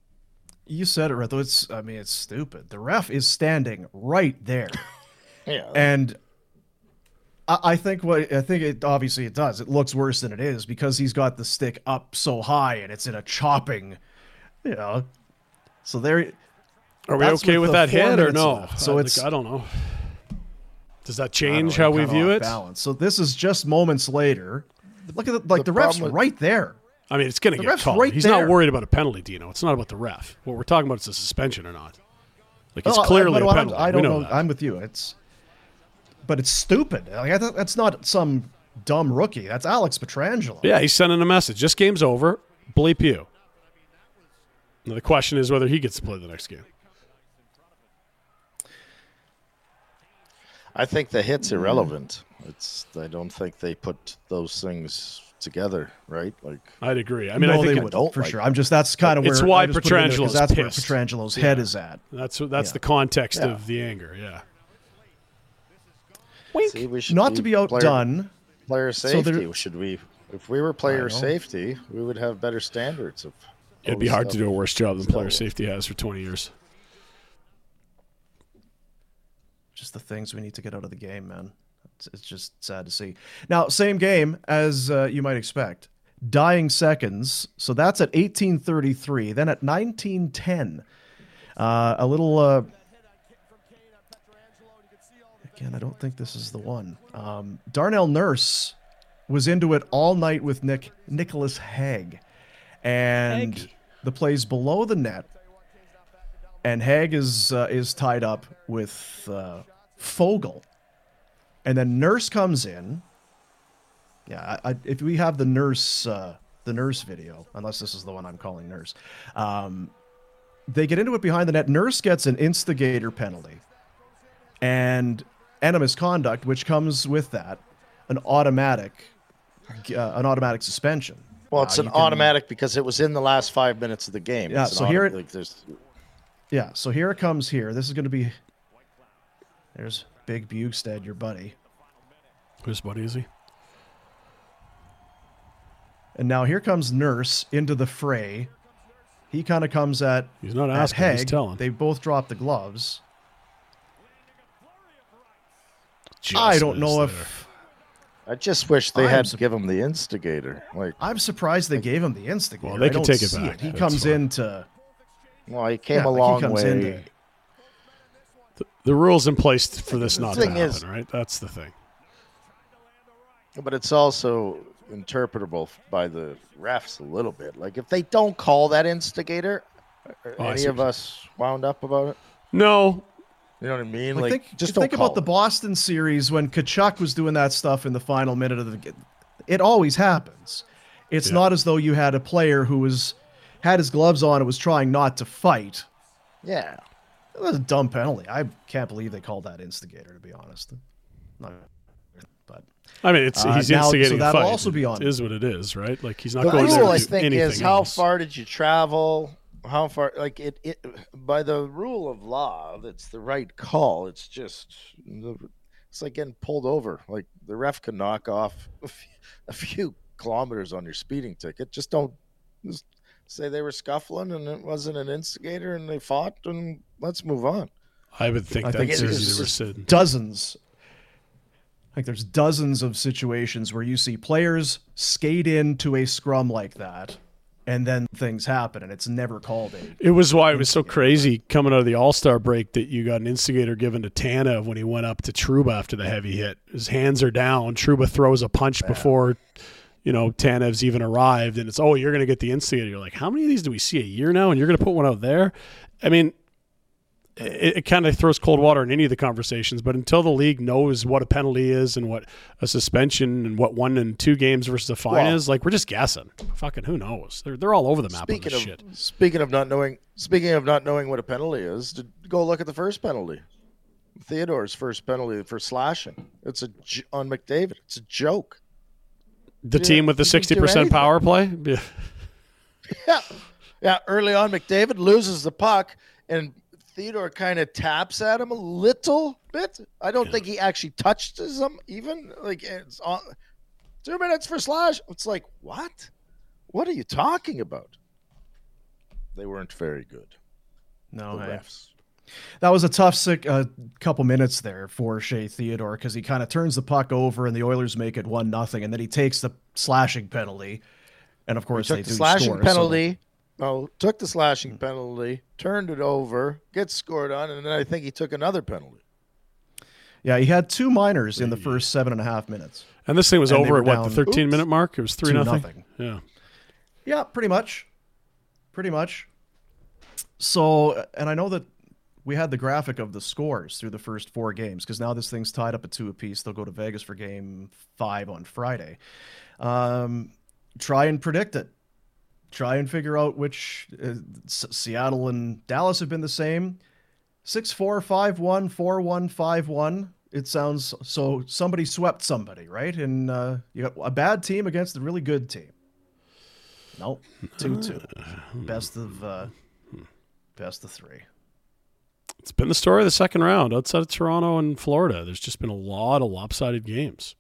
You said it right, though. It's, I mean, it's stupid. The ref is standing right there. Yeah. And I, I think what, I think it, obviously it does. It looks worse than it is because he's got the stick up so high and it's in a chopping, you know. So there. Are we that's okay with the that four hit or minutes no? left. So I, it's, like, I don't know. Does that I don't change know, how we kinda view off it? balance. So this is just moments later. Look at the, like The the, ref's problem with- right there. I mean, it's going to The get ref's called. right He's there. not worried about a penalty, Dino. It's not about the ref. What we're talking about is a suspension or not. Like, it's Oh, clearly but a I'm- penalty. I We don't know, know. that. I'm with you. It's, but it's stupid. Like, I th- that's not some dumb rookie. That's Alex Pietrangelo. Yeah, he's sending a message. This game's over. Bleep you. Now, the question is whether he gets to play the next game. I think the hit's irrelevant. It's. I don't think they put those things together, right? Like, I'd agree. I mean, no, I think they it- would don't for like sure. it. I'm just that's kind of where It's why I just put it in there 'cause Petrangelo's that's pissed. where Petrangelo's head is at. that's that's Yeah. the context Yeah. of the anger. Yeah. see, we should Not to be player- outdone. Player So safety. there- Should we? If we were player know. safety, we would have better standards of. It'd all be this hard to stuff. do a worse job than Still. player safety has for twenty years. Just the things we need to get out of the game, man. It's, it's just sad to see. Now, same game as uh, you might expect. Dying seconds. So that's at eighteen thirty-three. Then at nineteen ten, uh, a little. Uh, again, I don't think this is the one. Um, Darnell Nurse was into it all night with Nick Nicholas Haig, and Haig. the play's below the net. And Haig is uh, is tied up with uh, Fogel, and then Nurse comes in. Yeah, I, I, if we have the Nurse uh, the Nurse video, unless this is the one I'm calling Nurse, um, they get into it behind the net. Nurse gets an instigator penalty, and animus conduct, which comes with that, an automatic uh, an automatic suspension. Well, it's Uh, an you can- automatic because it was in the last five minutes of the game. Yeah, It's an so here auto- it- like, there's Yeah, so here it comes here. This is going to be... There's Big Bugstead, your buddy. Whose buddy is he? And now here comes Nurse into the fray. He kind of comes at, He's not at asking, he's Haig. telling. They both drop the gloves. Just I don't missed know there. if... I just wish they I'm had sup- to give him the instigator. Like, I'm surprised they gave him the instigator. Well, they I can don't take it see back. He That's comes fine. into... well, he came Yeah, a like he long comes way. into- The, the rules in place for this The not to thing happen, is- right? That's the thing. But it's also interpretable by the refs a little bit. Like, if they don't call that instigator, are Oh, I any see of what us wound up about it? No, You know what I mean? Like, Like, think, just think don't call about the it. Boston series when Kachuk was doing that stuff in the final minute of the game. It always happens. It's Yeah. not as though you had a player who was had his gloves on and was trying not to fight. Yeah. It was a dumb penalty. I can't believe they called that instigator, to be honest. Not, but I mean it's Uh, he's now- so instigating a that'll fight. also be on- It is what it is, right? Like he's not The going there rule, to I do think, anything is how else. far did you travel? How far? Like it, it. By the rule of law, that's the right call. It's just, it's like getting pulled over. Like the ref can knock off a few, a few kilometers on your speeding ticket. Just don't just say they were scuffling and it wasn't an instigator and they fought and let's move on. I would think I that's think it's easy just- to rescind. dozens, like there's dozens of situations where you see players skate into a scrum like that, and then things happen, and it's never called a. It was why it was so crazy coming out of the All-Star break that you got an instigator given to Tanev when he went up to Trouba after the heavy hit. His hands are down. Trouba throws a punch before, you know, Tanev's even arrived, and it's, oh, you're going to get the instigator. You're like, how many of these do we see a year now, and you're going to put one out there? I mean, it, it kind of throws cold water in any of the conversations, but until the league knows what a penalty is and what a suspension and what one and two games versus a fine Well- is, like, we're just guessing. Fucking who knows? They're, they're all over the map on Speaking this of shit. speaking of not knowing, speaking of not knowing what a penalty is, to go look at the first penalty. Theodore's first penalty for slashing. It's a j- on McDavid. It's a joke. The Yeah, team with the he didn't sixty do percent anything. power play? Yeah. Yeah, yeah. Early on, McDavid loses the puck, and Theodore kind of taps at him a little bit. I don't think he actually touched him even. Like it's on two minutes for slash. It's like what? What are you talking about? They weren't very good. No, the hey. refs. That was a tough sick, uh, couple minutes there for Shea Theodore because he kind of turns the puck over and the Oilers make it one nothing, and then he takes the slashing penalty, and of course He they took the do slashing score, so- penalty. Oh, took the slashing penalty, turned it over, gets scored on, and then I think he took another penalty. Yeah, he had two minors in the first seven and a half minutes. And this thing was And they over were at what, down- the thirteen Oops. minute mark? It was three Two nothing. nothing. Yeah. Yeah, pretty much. Pretty much. So, and I know that we had the graphic of the scores through the first four games because now this thing's tied up at two apiece. They'll go to Vegas for game five on Friday. Um, try and predict it. Try and figure out which uh, S- Seattle and Dallas have been the same. six four, five one, four one, five one. It sounds so somebody swept somebody, right? And uh, you got a bad team against a really good team. Nope, two two. Best of uh, best of three. It's been the story of the second round outside of Toronto and Florida. There's just been a lot of lopsided games.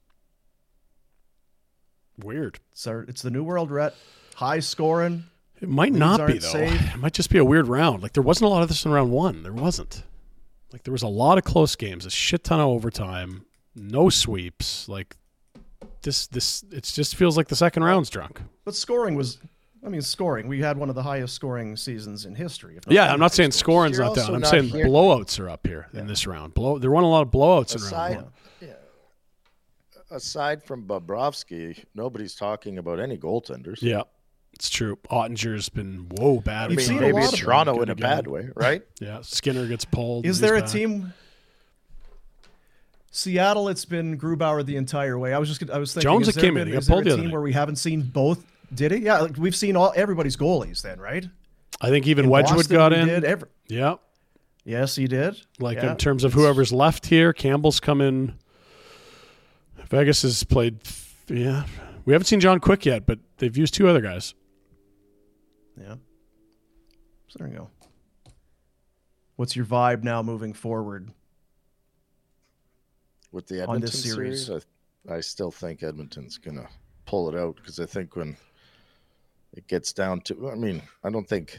Weird. It's, our, it's the new world, Rhett. High scoring. It might Leads not be, aren't though. safe. It might just be a weird round. Like, there wasn't a lot of this in round one. There wasn't. Like, there was a lot of close games, a shit ton of overtime, no sweeps. Like, this, this, it just feels like the second round's drunk. But scoring was, I mean, scoring. We had one of the highest scoring seasons in history. If not Yeah, the I'm not highest saying scoring. scoring's You're not down. also I'm not saying here- blowouts are up here in this round. Blow, there weren't a lot of blowouts in round Aside, one. yeah. aside from Bobrovsky, nobody's talking about any goaltenders. Yeah, it's true. Ottinger's been whoa bad. I You've mean, seen a maybe lot it's of them Toronto good in a again. bad way, right? Yeah, Skinner gets pulled. Is and there a he's back. team? Seattle, it's been Grubauer the entire way. I was just, gonna- I was thinking, Jones is that there came in, been- he got is there pulled a the other team night. where we haven't seen both? Did he? Yeah, like we've seen all everybody's goalies then, right? I think even In Wedgwood Boston, got we in. Did. Every, Yeah, yes, he did. like Yeah. in terms of whoever's left here, Campbell's come in. Vegas has played. Yeah, we haven't seen John Quick yet, but they've used two other guys. Yeah. So there you go. What's your vibe now moving forward? With the On Edmonton this series. series, I, I still think Edmonton's going to pull it out because I think when it gets down to, I mean, I don't think,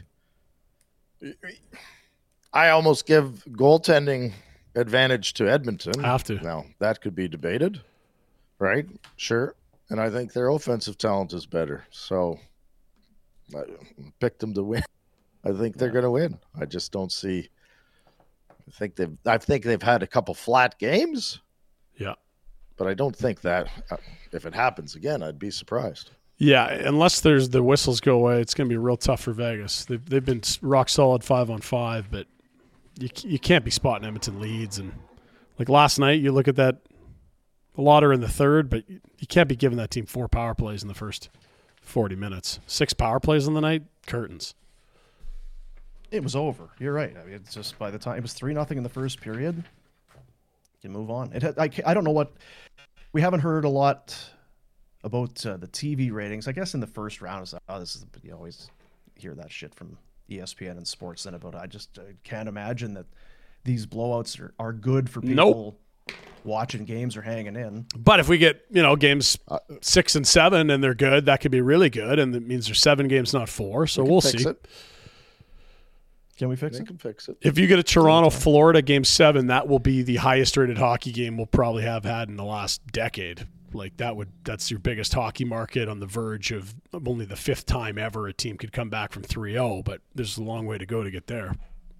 I almost give goaltending advantage to Edmonton. Have to. Now, that could be debated, right? Sure. And I think their offensive talent is better. So I picked them to win. I think they're going to win. I just don't see. I think they've. I think they've had a couple flat games, Yeah. but I don't think that uh, if it happens again, I'd be surprised. Yeah, unless there's the whistles go away, it's going to be real tough for Vegas. They've they've been rock solid five on five, but you you can't be spotting Edmonton leads. And like last night, you look at that, a lot are in the third, but you you can't be giving that team four power plays in the first forty minutes. Six power plays on the night, curtains. It was over. You're right. I mean, it's just by the time it was three nothing in the first period, you move on. It had, I, ca- I don't know what we haven't heard a lot about uh, the T V ratings. I guess in the first round, it's like, oh, this is you always hear that shit from E S P N and Sportsnet about. I just uh, can't imagine that these blowouts are, are good for people Nope. watching games or hanging in. But if we get, you know, games six and seven and they're good, that could be really good, and it means there's seven games, not four. So They can we'll fix see. it. Can we fix They it? can fix it. If you get a Toronto Florida game seven, that will be the highest rated hockey game we'll probably have had in the last decade. Like that would that's your biggest hockey market, on the verge of only the fifth time ever a team could come back from three oh, but there's a long way to go to get there.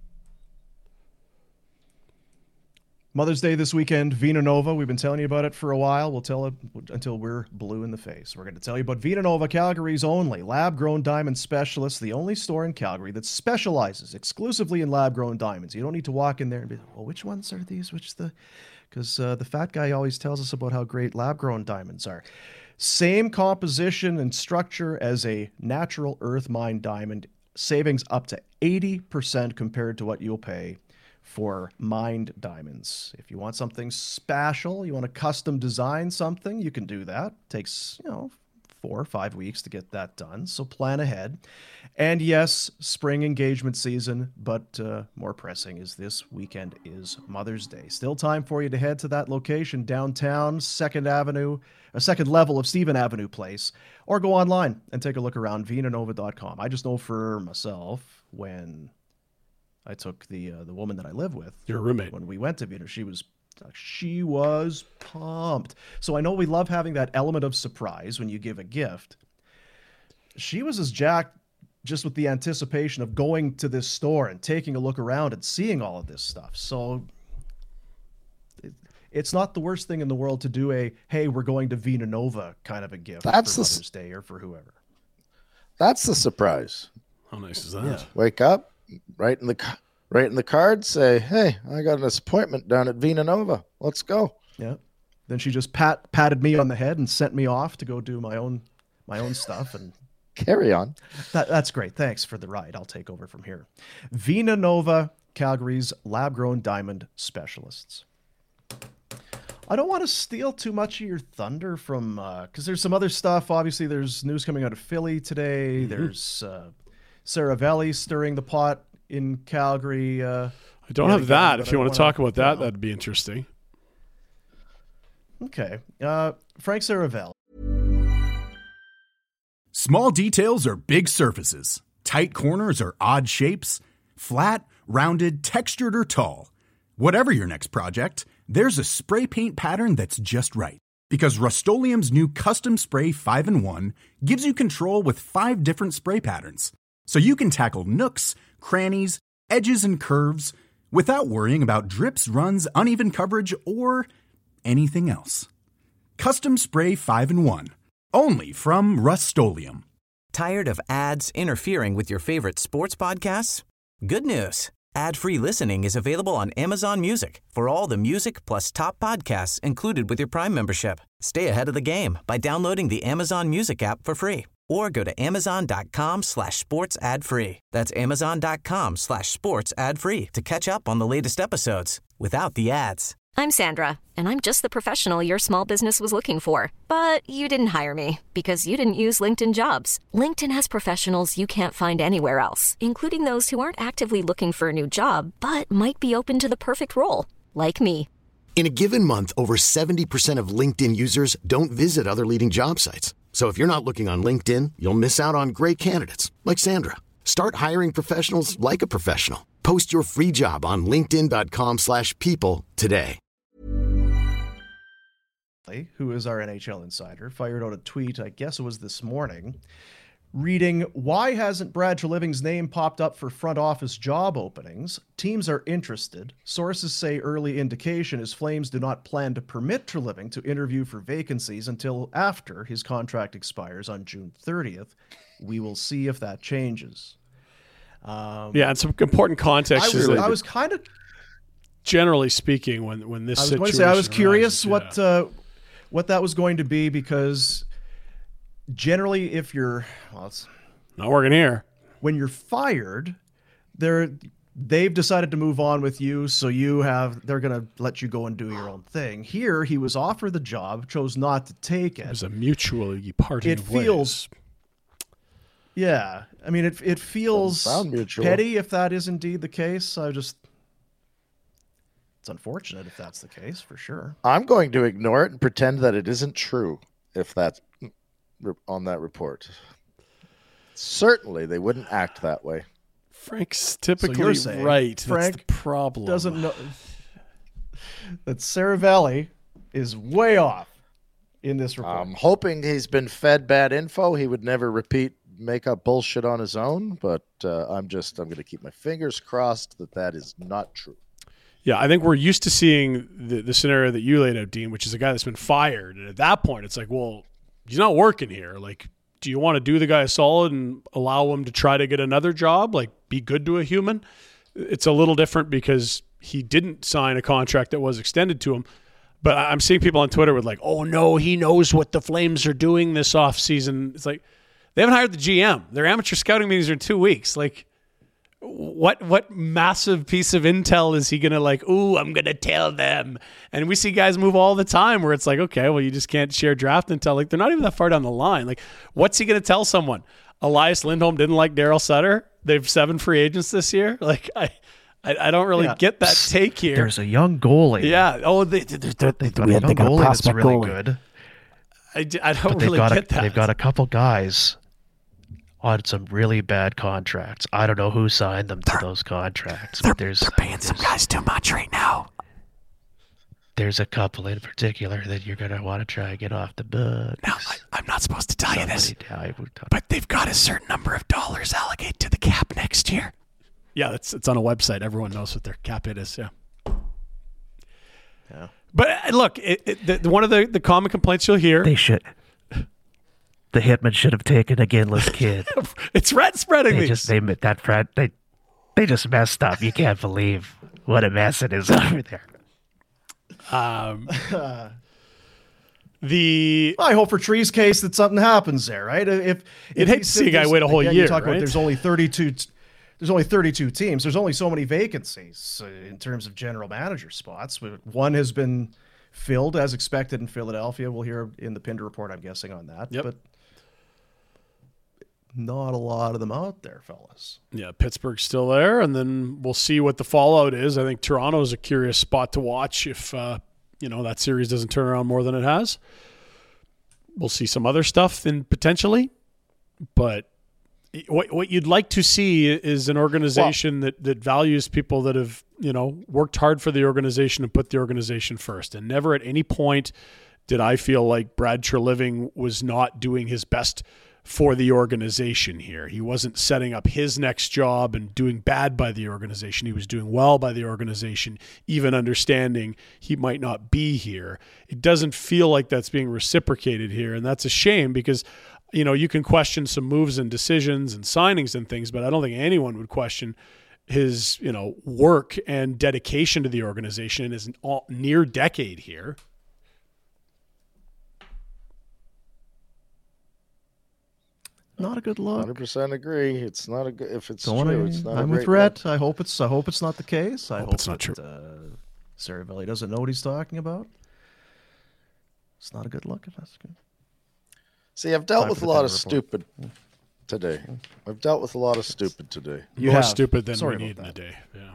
Mother's Day this weekend, Vina Nova. We've been telling you about it for a while. We'll tell it until we're blue in the face. We're going to tell you about Vina Nova, Calgary's only lab-grown diamond specialist, the only store in Calgary that specializes exclusively in lab-grown diamonds. You don't need to walk in there and be, well, which ones are these? Which the... Because uh, the fat guy always tells us about how great lab-grown diamonds are. Same composition and structure as a natural earth mine diamond. Savings up to eighty percent compared to what you'll pay for mined diamonds. If you want something special, you want to custom design something, you can do that. Takes, you know, four or five weeks to get that done, so plan ahead. And yes, spring engagement season, but uh, more pressing is this weekend is Mother's Day. Still time for you to head to that location downtown, second Avenue, a second level of Stephen Avenue Place, or go online and take a look around vina nova dot com. I just know for myself, when I took the uh, the woman that I live with. Your roommate. When we went to Wiener, she was she was pumped. So I know we love having that element of surprise when you give a gift. She was as jacked just with the anticipation of going to this store and taking a look around and seeing all of this stuff. So it, it's not the worst thing in the world to do a, hey, we're going to Vina Nova kind of a gift That's for the, Mother's Day or for whoever. That's the surprise. How nice is that? Yeah. Wake up, right in the right in the card, say, hey, I got an appointment down at Vina Nova. Let's go. Yeah. Then she just pat patted me on the head and sent me off to go do my own my own stuff, and carry on. That, that's great. Thanks for the ride. I'll take over from here. Vina Nova, Calgary's lab-grown diamond specialists. I don't want to steal too much of your thunder from, because uh, there's some other stuff. Obviously, there's news coming out of Philly today. Mm-hmm. There's uh, Saravelli stirring the pot in Calgary. Uh, I don't have that. If you want to talk about that, know. that'd be interesting. Okay. Uh, Frank Saravelli. Small details are big surfaces. Tight corners are odd shapes. Flat, rounded, textured, or tall. Whatever your next project, there's a spray paint pattern that's just right. Because Rust-Oleum's new Custom Spray five in one gives you control with five different spray patterns. So you can tackle nooks, crannies, edges, and curves without worrying about drips, runs, uneven coverage, or anything else. Custom Spray five in one. Only from Rust-Oleum. Tired of ads interfering with your favorite sports podcasts? Good news. Ad-free listening is available on Amazon Music for all the music plus top podcasts included with your Prime membership. Stay ahead of the game by downloading the Amazon Music app for free or go to amazon.com slash sports ad free. That's amazon.com slash sports ad free to catch up on the latest episodes without the ads. I'm Sandra, and I'm just the professional your small business was looking for. But you didn't hire me because you didn't use LinkedIn Jobs. LinkedIn has professionals you can't find anywhere else, including those who aren't actively looking for a new job, but might be open to the perfect role, like me. In a given month, over seventy percent of LinkedIn users don't visit other leading job sites. So if you're not looking on LinkedIn, you'll miss out on great candidates like Sandra. Start hiring professionals like a professional. Post your free job on linkedin.com slash people today. Who is our N H L insider, fired out a tweet, I guess it was this morning, reading, why hasn't Brad Treliving's name popped up for front office job openings? Teams are interested. Sources say early indication is Flames do not plan to permit Treliving to interview for vacancies until after his contract expires on June thirtieth. We will see if that changes. Um, yeah, and some important context I, is really, that I was kind of... Generally speaking, when, when this I was situation going to say, I was curious arises, what... Yeah. Uh, what that was going to be, because generally if you're well, it's, not working here, when you're fired, they're they've decided to move on with you, so you have they're going to let you go and do your own thing. Here he was offered the job, chose not to take it. It was a mutually parting it of feels ways. Yeah, I mean it it feels petty if that is indeed the case. I just It's unfortunate if that's the case, for sure. I'm going to ignore it and pretend that it isn't true if that's on that report. Certainly, they wouldn't act that way. Frank's typically so saying, right. Frank that's the problem. Doesn't know that Saravelli is way off in this report. I'm hoping he's been fed bad info. He would never repeat, make up bullshit on his own. But uh, I'm just, I'm going to keep my fingers crossed that that is not true. Yeah, I think we're used to seeing the, the scenario that you laid out, Dean, which is a guy that's been fired. And at that point, it's like, well, he's not working here. Like, do you want to do the guy a solid and allow him to try to get another job? Like, be good to a human? It's a little different because he didn't sign a contract that was extended to him. But I'm seeing people on Twitter with like, oh, no, he knows what the Flames are doing this offseason. It's like, they haven't hired the G M. Their amateur scouting meetings are in two weeks. Like, What what massive piece of intel is he going to like, ooh, I'm going to tell them? And we see guys move all the time where it's like, okay, well, you just can't share draft intel. Like, they're not even that far down the line. Like, what's he going to tell someone? Elias Lindholm didn't like Daryl Sutter. They have seven free agents this year. Like, I I, I don't really yeah. get that take here. There's a young goalie. Yeah. Oh, they, they, they, they've got a young goalie that's really goalie. good. I, I don't but really got get a, that. They've got a couple guys on some really bad contracts. I don't know who signed them to they're, those contracts, they're, but there's they're paying some guys too much right now. There's a couple in particular that you're gonna want to try and get off the books. Now, I, I'm not supposed to tell Somebody you this, died. but they've got a certain number of dollars allocated to the cap next year. Yeah, it's it's on a website. Everyone knows what their cap hit is. Yeah. Yeah. But uh, look, it, it, the, one of the, the common complaints you'll hear. They should. The Hitmen should have taken a Ginless kid. It's red spreading they these. Just, they that Fred. They they just messed up. You can't believe what a mess it is over there. Um, the I hope for Tree's case that something happens there, right? If, if you'd hate to see a guy wait a whole again, year, you talk right? about there's only thirty-two. There's only thirty-two teams. There's only so many vacancies uh, in terms of general manager spots. One has been filled as expected in Philadelphia. We'll hear in the Pinder report, I'm guessing, on that. Yep. But not a lot of them out there, fellas. Yeah, Pittsburgh's still there, and then we'll see what the fallout is. I think Toronto's a curious spot to watch if uh, you know that series doesn't turn around more than it has. We'll see some other stuff then potentially, but what what you'd like to see is an organization well, that, that values people that have, you know, worked hard for the organization and put the organization first. And never at any point did I feel like Brad Treliving was not doing his best for the organization here. He wasn't setting up his next job and doing bad by the organization. He was doing well by the organization, even understanding he might not be here. It doesn't feel like that's being reciprocated here, and that's a shame because you know, you can question some moves and decisions and signings and things, but I don't think anyone would question his, you know, work and dedication to the organization in his near decade here. Not a good look. one hundred percent agree. It's not a good. If it's Don't true, I, it's not. I'm a with great Rhett. look. I hope it's. I hope it's not the case. I hope, hope it's not that, true. Uh, Saravelli doesn't know what he's talking about. It's not a good look. If that's good. See, I've dealt Time with for a the lot Pinder of report. stupid today. I've dealt with a lot of stupid today. You More have. stupid than Sorry we need in about a day. Yeah.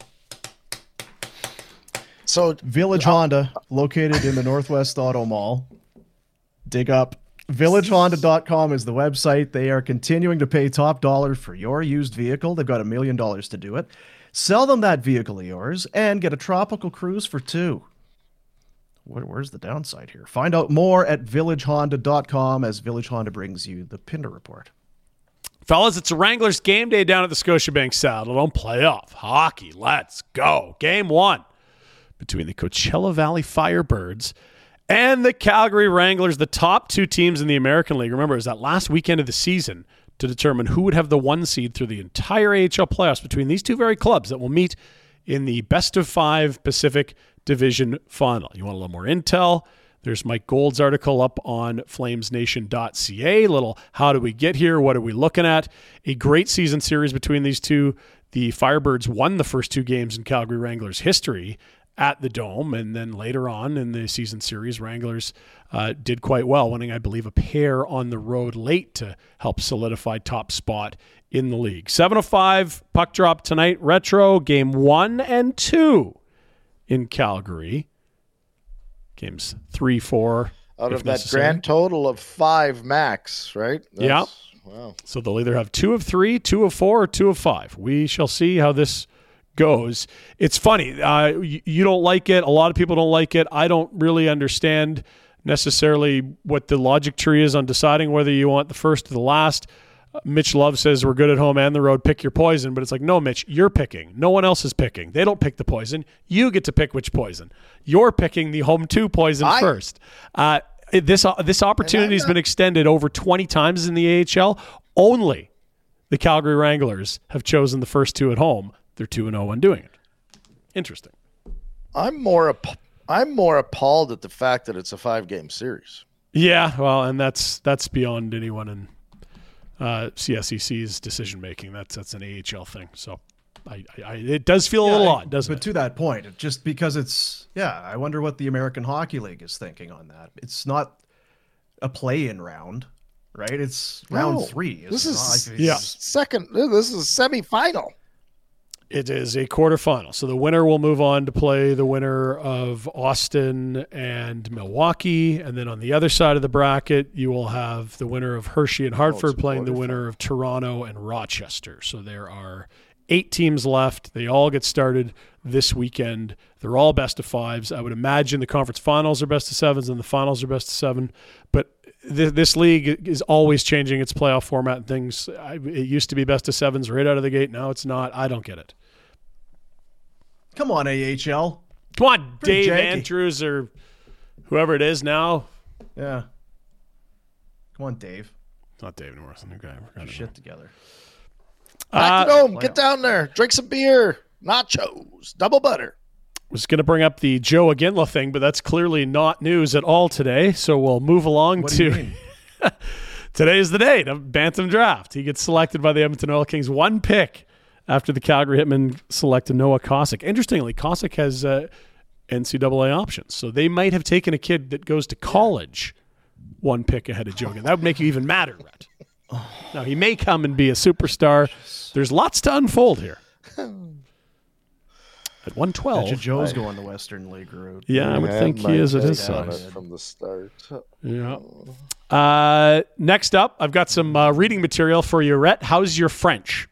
So Village uh, Honda, located in the Northwest Auto Mall. Dig up. village honda dot com is the website. They are continuing to pay top dollar for your used vehicle. They've got a million dollars to do it. Sell them that vehicle of yours and get a tropical cruise for two. Where, where's the downside here? Find out more at village honda dot com as Village Honda brings you the Pinder Report. Fellas, it's a Wranglers game day down at the Scotiabank Saddledome. Playoff hockey. Let's go. Game one between the Coachella Valley Firebirds and the Calgary Wranglers, the top two teams in the American League. Remember, it was that last weekend of the season to determine who would have the one seed through the entire A H L playoffs between these two very clubs that will meet in the best of five Pacific Division final. You want a little more intel? There's Mike Gold's article up on flames nation dot c a. Little how do we get here? What are we looking at? A great season series between these two. The Firebirds won the first two games in Calgary Wranglers history at the Dome, and then later on in the season series, Wranglers uh, did quite well, winning, I believe, a pair on the road late to help solidify top spot in the league. seven oh five puck drop tonight. Retro game one and two in Calgary. Games three, four. Out of that necessary. grand total of five max, right? That's, yeah. Wow. So they'll either have two of three, two of four, or two of five. We shall see how this goes. It's funny. Uh, you, you don't like it. A lot of people don't like it. I don't really understand necessarily what the logic tree is on deciding whether you want the first or the last. Uh, Mitch Love says we're good at home and the road. Pick your poison. But it's like, no, Mitch, you're picking. No one else is picking. They don't pick the poison. You get to pick which poison. You're picking the home two poison I, first. Uh, this uh, this opportunity has been extended over twenty times in the A H L. Only the Calgary Wranglers have chosen the first two at home. They're two and oh when doing it. Interesting. I'm more app- I'm more appalled at the fact that it's a five-game series. Yeah, well, and that's that's beyond anyone in uh, C S E C's decision making. That's that's an A H L thing. So, I, I it does feel Yeah, a little I- odd, doesn't but it? to that point, just because it's yeah, I wonder what the American Hockey League is thinking on that. It's not a play-in round, right? It's round No, three. This isn't is it? Like, yeah. second. This is semifinal. It is a quarterfinal. So the winner will move on to play the winner of Austin and Milwaukee. And then on the other side of the bracket, you will have the winner of Hershey and Hartford oh, playing the winner of Toronto and Rochester. So there are eight teams left. They all get started this weekend. They're all best of fives. I would imagine the conference finals are best of sevens and the finals are best of seven. But th- this league is always changing its playoff format and things. I, it used to be best of sevens right out of the gate. Now it's not. I don't get it. Come on, A H L. Come on, Pretty Dave janky. Andrews or whoever it is now. Yeah. Come on, Dave. It's not Dave Norris. Okay, Get your shit together. Back Uh, to home. Get down there. Drink some beer. Nachos. Double butter. was going to bring up the Joe Aginla thing, but that's clearly not news at all today. So we'll move along What do you to mean? today is the day to Bantam draft. He gets selected by the Edmonton Oil Kings, one pick after the Calgary Hitmen selected Noah Cossack. Interestingly, Cossack has uh, N C double A options, so they might have taken a kid that goes to college one pick ahead of Joe Aginla. That would make you even madder, Rhett. Now, he may come and be a superstar. There's lots to unfold here. At one twelve. Imagine Joe's going the Western League route. Yeah, I would think he is at his size. From the start. Yeah. Uh, next up, I've got some uh, reading material for you, Rhett. How's your French?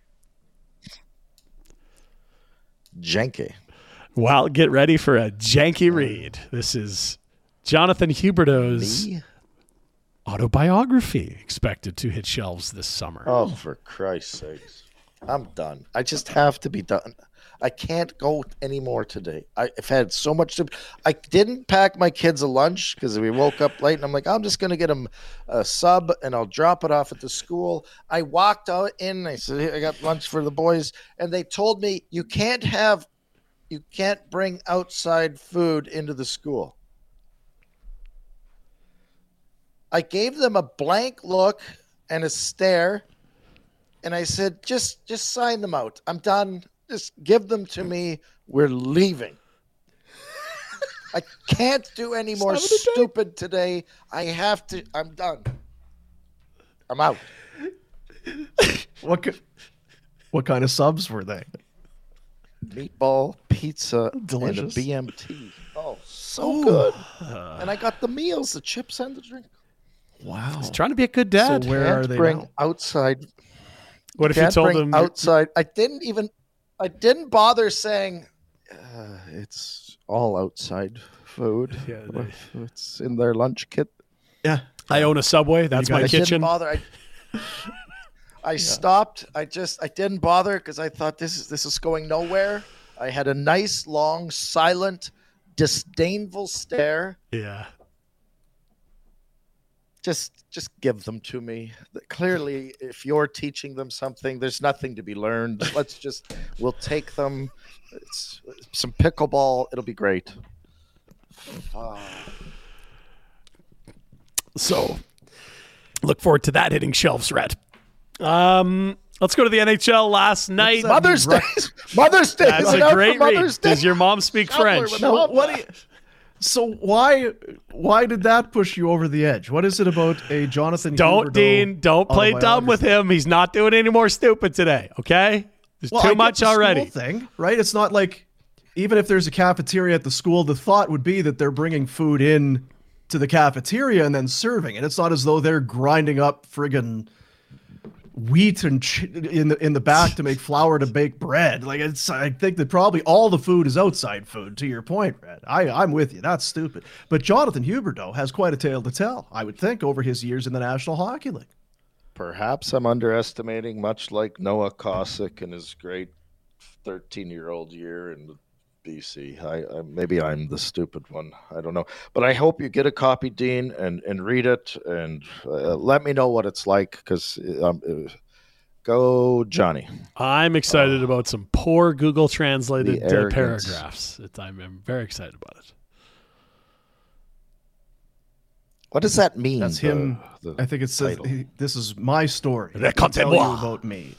Janky. Well, get ready for a janky read. This is Jonathan Huberdeau's Me? autobiography, expected to hit shelves this summer. Oh, for Christ's sakes. I'm done. I just have to be done. I can't go anymore today. I, I've had so much to. I didn't pack my kids a lunch because we woke up late, and I'm like, I'm just going to get them a sub, and I'll drop it off at the school. I walked out in, I said, hey, I got lunch for the boys, and they told me, you can't have, you can't bring outside food into the school. I gave them a blank look and a stare, and I said, just just sign them out. I'm done. Just give them to me. We're leaving. I can't do any more stupid today. I have to. I'm done. I'm out. What ki- what kind of subs were they? Meatball, pizza, Delicious. and a B M T. Oh, so good. And I got the meals, the chips, and the drink. Wow. He's trying to be a good dad. So where Can't are they bring now? outside. What if you Can't told bring them outside? I didn't even. I didn't bother saying uh, it's all outside food. Yeah, they- It's in their lunch kit. Yeah. I own a Subway? That's my I kitchen. didn't bother. I, I stopped. I just I didn't bother because I thought this is this is going nowhere. I had a nice, long, silent, disdainful stare. Yeah. Just just give them to me. Clearly, if you're teaching them something, there's nothing to be learned. Let's just we'll take them. It's some pickleball. It'll be great. Oh. So, look forward to that hitting shelves, Rhett. Um, let's go to the N H L last night. Mother's Day. Mother's Day. That's Is it a out great for read. Mother's Day? Does your mom speak Shoveler French? with No, love what do that. you, so why why did that push you over the edge? What is it about a Jonathan Don't, Huberdeau Dean. Don't play dumb with autobiography? him. He's not doing any more stupid today, okay? There's Well, I too get much the school already. thing, right? It's not like even if there's a cafeteria at the school, the thought would be that they're bringing food in to the cafeteria and then serving it. It's not as though they're grinding up friggin' wheat and ch- in the in the back to make flour to bake bread. Like it's, I think that probably all the food is outside food. To your point, Red, I I'm with you. That's stupid. But Jonathan Huberdeau has quite a tale to tell, I would think, over his years in the National Hockey League. Perhaps I'm underestimating, much like Noah Cossack and his great thirteen-year-old year in B C. I, I maybe I'm the stupid one. I don't know, but I hope you get a copy, Dean, and and read it and uh, let me know what it's like. Because um, uh, go, Johnny. I'm excited about some poor Google translated The uh, arrogance. paragraphs. It, I'm, I'm very excited about it. What does that mean? That's the- him. the I think it says title? he, this is my story. Let me Racontez-moi. tell you about me.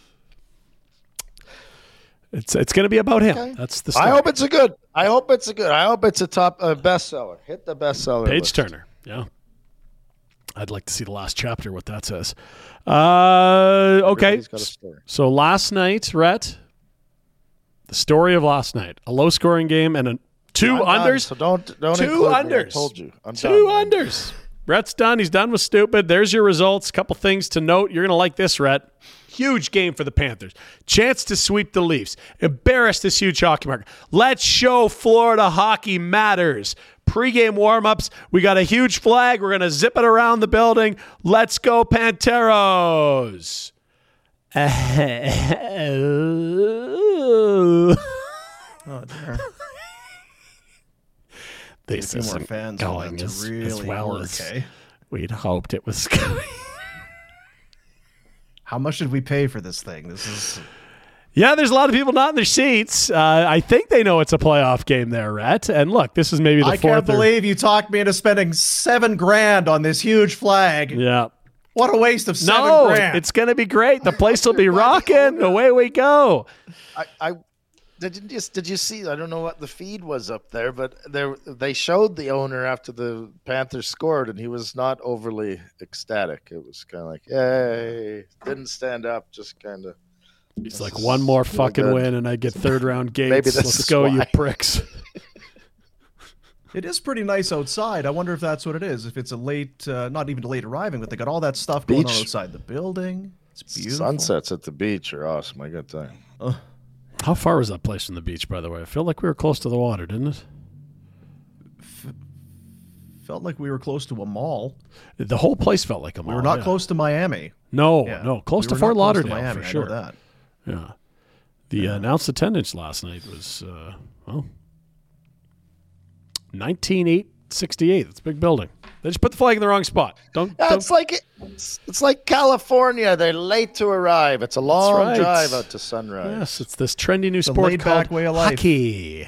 It's it's going to be about him. Okay. That's the story. I hope it's a good. I hope it's a good. I hope it's a top uh, bestseller. Hit the bestseller. Page list. Turner. Yeah. I'd like to see the last chapter, what that says. Uh, okay. Everybody's got a story. So last night, Rhett, The story of last night. A low-scoring game and a two I'm done, unders. so don't don't two include unders. me. I told you. I'm two done, unders. Rhett's done. He's done with stupid. There's your results. Couple things to note. You're going to like this, Rhett. Huge game for the Panthers. Chance to sweep the Leafs. Embarrass this huge hockey market. Let's show Florida hockey matters. Pre-game warm-ups. We got a huge flag. We're going to zip it around the building. Let's go, Panteros. Oh, dear. This a few more isn't fans going to as, really as well work, as eh? we'd hoped it was going. How much did we pay for this thing? This is... Yeah, there's a lot of people not in their seats. Uh, I think they know it's a playoff game there, Rhett. And look, this is maybe the I fourth. I can't believe you talked me into spending seven grand on this huge flag. Yeah. What a waste of seven no, grand. It's going to be great. The place will be rocking. Away we go. I, I did you just did you see? I don't know what the feed was up there, but there they showed the owner after the Panthers scored, and he was not overly ecstatic. It was kind of like, "Yay!" Didn't stand up, just kind of. He's like, one more fucking good. win, and I get third round gates. Maybe this Let's is go, why. you pricks. It is pretty nice outside. I wonder if that's what it is. If it's a late, uh, not even late arriving, but they got all that stuff going Beach. on outside the building. It's beautiful. Sunsets at the beach are awesome. I got time. Uh, How far was that place from the beach, by the way? I feel like we were close to the water, didn't it? f- felt like we were close to a mall. The whole place felt like a mall. We were not yeah. close to Miami. No, Yeah. no, close We to were Fort not close to Lauderdale Miami, for I sure. know that. Yeah. The uh, announced attendance last night was, uh, well, nineteen eight sixty-eight. That's a big building. They just put the flag in the wrong spot. Don't. Yeah, don't it's like it's, it's like California. They're late to arrive. It's a long right. drive out to Sunrise. Yes, it's this trendy new a sport laid-back called way of life. hockey.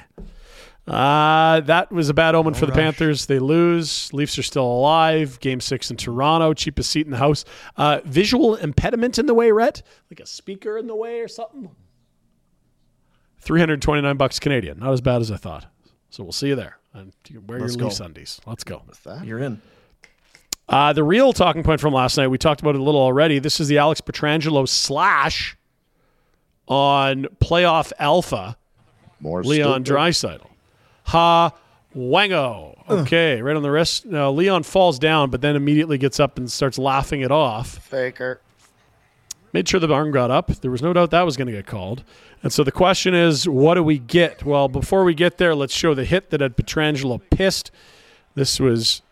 Uh, that was a bad omen No for the rush. Panthers. They lose. Leafs are still alive. Game six in Toronto. Cheapest seat in the house. Uh, visual impediment in the way, Rhett? Like a speaker in the way or something? three hundred twenty-nine bucks Canadian. Not as bad as I thought. So we'll see you there. And you wear Let's your go. Leafs undies. Let's go. With that, You're in. Uh, the real talking point from last night, we talked about it a little already. This is the Alex Pietrangelo slash on playoff alpha more Leon stupid. Draisaitl. Ha Wango. Okay, right on the wrist. Now, Leon falls down, but then immediately gets up and starts laughing it off. Faker. Made sure the arm got up. There was no doubt that was going to get called. And so the question is, what do we get? Well, before we get there, let's show the hit that had Pietrangelo pissed. This was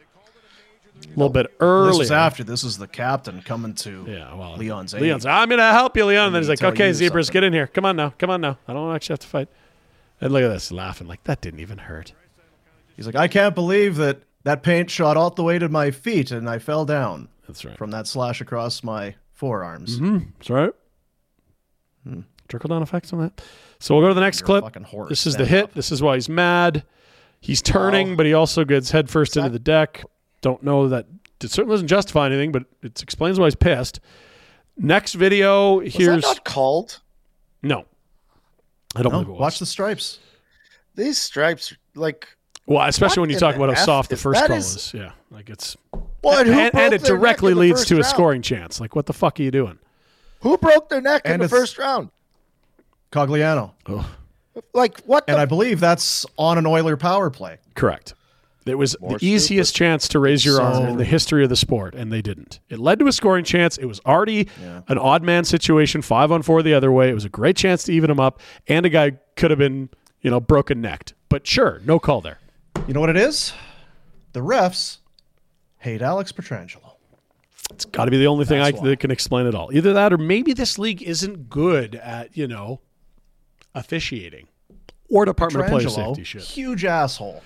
a little bit earlier. This was after. This is the captain coming to Yeah, well, Leon's aid. Leon's, I'm going to help you, Leon. And then he's me like, tell okay, you Zebras, something." get in here. Come on now. Come on now. I don't actually have to fight. And look at this, laughing like that didn't even hurt. He's like, I can't believe that that paint shot all the way to my feet and I fell down. That's right. From that slash across my forearms. Mm-hmm. That's right. Hmm. Trickle down effects on that. So we'll go to the next You're a clip. fucking horse. This is the Stand hit. up. This is why he's mad. He's turning, Oh. but he also gets head first into the deck. Don't know that. It certainly doesn't justify anything, but it explains why he's pissed. Next video. Was Here's that not called? no. I don't No, believe it was. watch the stripes. These stripes, like, Well, especially What when you in talk the about how F soft the is- first that call is- is. Yeah, like it's Well, and who and, broke and it their neck directly in the leads first to a round? scoring chance. Like, what the fuck are you doing? who broke their neck in And the it's- first round? Cogliano. Like, what? And the I believe that's on an Oiler power play. Correct. It was More the easiest chance to raise your So- arm in the history of the sport, and they didn't. It led to a scoring chance. It was already an odd man situation, five on four the other way. It was a great chance to even him up, and a guy could have been, you know, broken necked. But sure, no call there. You know what it is? The refs hate Alex Pietrangelo. It's got to be the only thing I, That's why. that can explain it all. Either that, or maybe this league isn't good at, you know, officiating, or Department of Player Pietrangelo, Safety shit. huge asshole.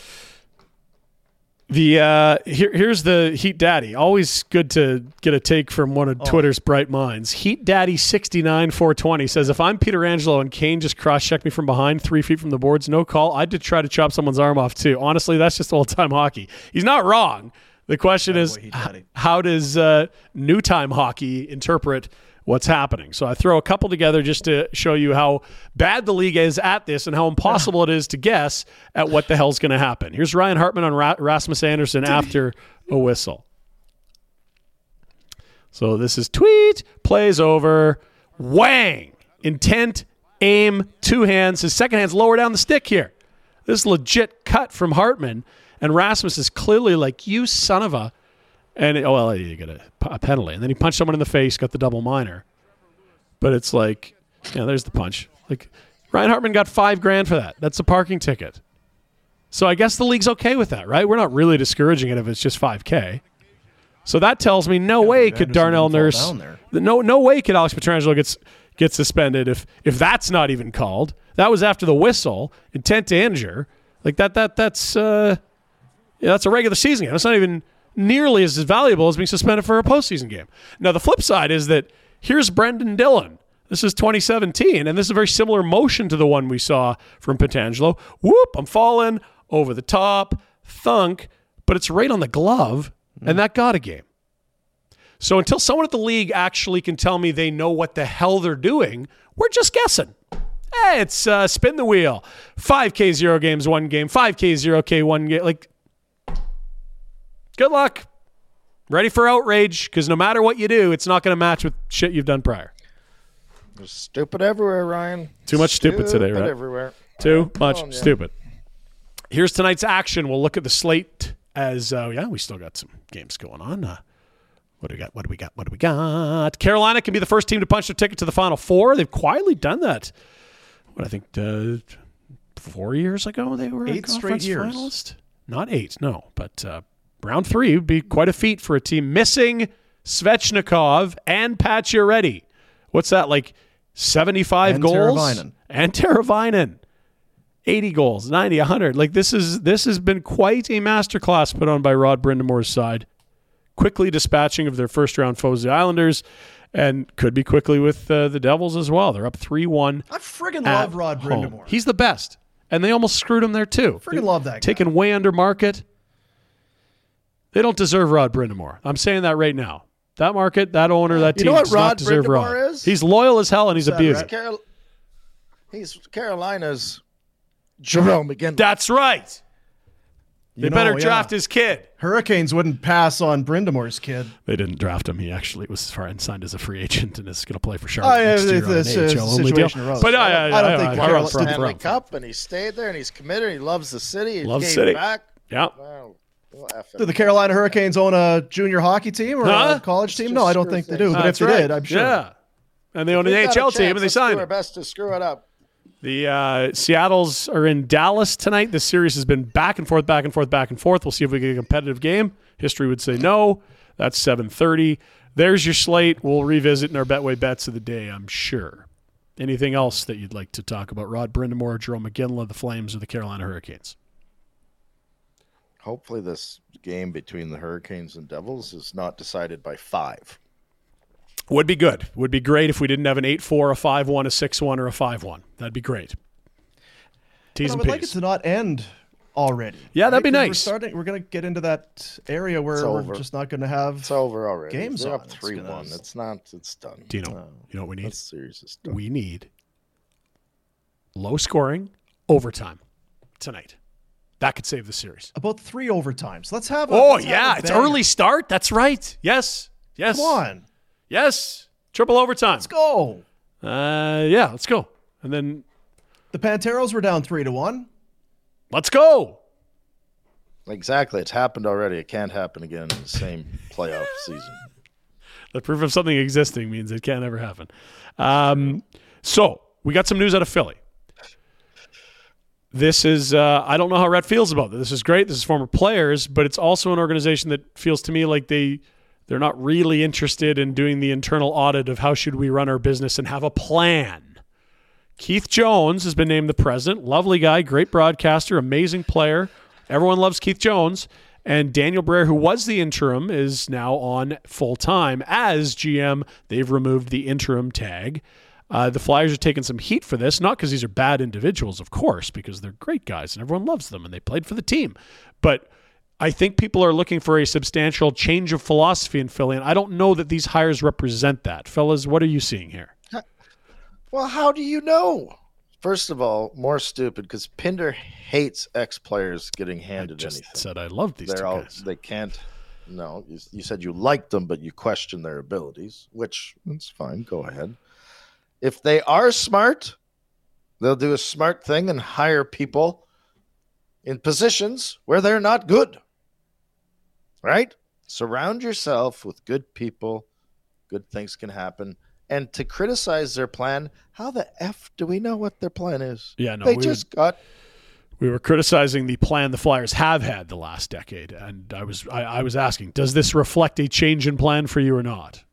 The uh, here, here's the Heat Daddy. Always good to get a take from one of Oh. Twitter's bright minds. Heat Daddy sixty-nine four twenty says, if I'm Pietrangelo and Kane just cross-checked me from behind three feet from the boards, no call, I'd try to chop someone's arm off too. Honestly, that's just old-time hockey. He's not wrong. The question is, boy, Heat Daddy. h- how does uh, new-time hockey interpret what's happening? So I throw a couple together just to show you how bad the league is at this and how impossible it is to guess at what the hell's going to happen. Here's Ryan Hartman on Ra- Rasmus Anderson after a whistle. So this is tweet, plays over, whang, intent aim, two hands. His second hand's lower down the stick here. This is legit cut from Hartman. And Rasmus is clearly like, you son of a... And, it, oh, well, you get a, a penalty. And then he punched someone in the face, got the double minor. But it's like, yeah, there's the punch. Like, Ryan Hartman got five grand for that. That's a parking ticket. So I guess the league's okay with that, right? We're not really discouraging it if it's just five K. So that tells me no yeah, way could Anderson Darnell Nurse, no no way could Alex Pietrangelo gets get suspended if if that's not even called. That was after the whistle, intent to injure. Like that that that's uh, yeah, that's a regular season game. That's not even nearly as valuable as being suspended for a postseason game. Now the flip side is that here's Brendan Dillon. This is twenty seventeen, and this is a very similar motion to the one we saw from Pietrangelo. Whoop! I'm falling over the top, thunk, but it's right on the glove. And that got a game. So until someone at the league actually can tell me they know what the hell they're doing, we're just guessing. Hey, it's uh, spin the wheel. five K zero games, one game. five K zero K, one game. Like, good luck. Ready for outrage, because no matter what you do, it's not going to match with shit you've done prior. There's stupid everywhere, Ryan. Too much stupid, stupid today, right? everywhere. Too much oh, yeah. stupid. Here's tonight's action. We'll look at the slate. As, uh, yeah, we still got some games going on. Uh, what do we got? What do we got? What do we got? Carolina can be the first team to punch their ticket to the Final Four. They've quietly done that. What I think uh, four years ago they were eight a straight years. Finalist. Not eight, no. But uh, round three would be quite a feat for a team missing Svechnikov and Pacioretty. What's that, like seventy-five and goals? Teravainen. And Teravainen. eighty goals, ninety, one hundred. Like this is this has been quite a masterclass put on by Rod Brindamore's side. Quickly dispatching of their first round foes, the Islanders, and could be quickly with uh, the Devils as well. They're up three one. I friggin' love Rod Brindamore. He's the best. And they almost screwed him there too. Friggin' love that guy. Taken way under market. They don't deserve Rod Brindamore. I'm saying that right now. That market, that owner, that you team know what does Rod not deserve Brindamore Rod. is? He's loyal as hell and he's abusive. Right? Carol- he's Carolina's Jerome McGinley. That's right. They You know, better yeah. draft his kid. Hurricanes wouldn't pass on Brindamore's kid. They didn't draft him. He actually was far and signed as a free agent and is going to play for Charlotte Oh, yeah, next year it's- on an it's- A H L it's a only deal. situation arose. But I, I don't- I don't think I, Carol's I, I, Stanley I, Cup, and he stayed there, and he's committed. He loves the city. He Loves came city. back. Yeah. Well, well, F it. Do the Carolina Hurricanes own a junior hockey team or Huh? a college team? Just No, I don't screw think they do. things. But That's if they right. did, I'm sure. Yeah. And they own an We've A got H a L team chance. and they Let's signed do our him. best to screw it up. The uh, Seattle's are in Dallas tonight. This series has been back and forth, back and forth, back and forth. We'll see if we get a competitive game. History would say no. That's seven thirty. There's your slate. We'll revisit in our Betway bets of the day, I'm sure. Anything else that you'd like to talk about? Rod Brindamore, Jerome McGinley, the Flames, or the Carolina Hurricanes? Hopefully this game between the Hurricanes and Devils is not decided by five. Would be good. Would be great if we didn't have an eight four, a five one, a six one, or a five one. That'd be great. T's But I and would P's. like it to not end already. Yeah, that'd be Right? 'Cause nice. We're starting. We're going to get into that area where It's we're over. just not going to have. It's over already. Games They're on. up It's three one. gonna- It's not. It's done. Dino, you know what we need? That series is done. We need low scoring overtime tonight. That could save the series. About three overtimes. Let's have. A, Oh, let's have yeah. a It's banger. early start. That's right. Yes. Yes. Come on. Yes. Triple overtime. Let's go. Uh, yeah, let's go. And then The Panteros were down three to one. let's go. Exactly. It's happened already. It can't happen again in the same playoff season. The proof of something existing means it can't ever happen. Um, so we got some news out of Philly. This is, uh, I don't know how Rhett feels about this. This is great. This is former players, but it's also an organization that feels to me like they, they're not really interested in doing the internal audit of how should we run our business and have a plan. Keith Jones has been named the president. Lovely guy, great broadcaster, amazing player. Everyone loves Keith Jones. And Daniel Briere, who was the interim, is now on full-time as G M. They've removed the interim tag. Uh, the Flyers are taking some heat for this, not because these are bad individuals, of course, because they're great guys and everyone loves them and they played for the team. But I think people are looking for a substantial change of philosophy in Philly, and I don't know that these hires represent that. Fellas, what are you seeing here? Well, how do you know? First of all, more stupid because Pinder hates ex-players getting handed I just anything. said I love these They're two all, guys. They can't. No, you, you said you liked them, but you question their abilities, which that's fine. Go ahead. If they are smart, They'll do a smart thing and hire people in positions where they're not good. Right? Surround yourself with good people. Good things can happen. And to criticize their plan, how the F do we know what their plan is? Yeah, no, they we just would, got. We were criticizing the plan the Flyers have had the last decade, and I was I, I was asking, does this reflect a change in plan for you or not?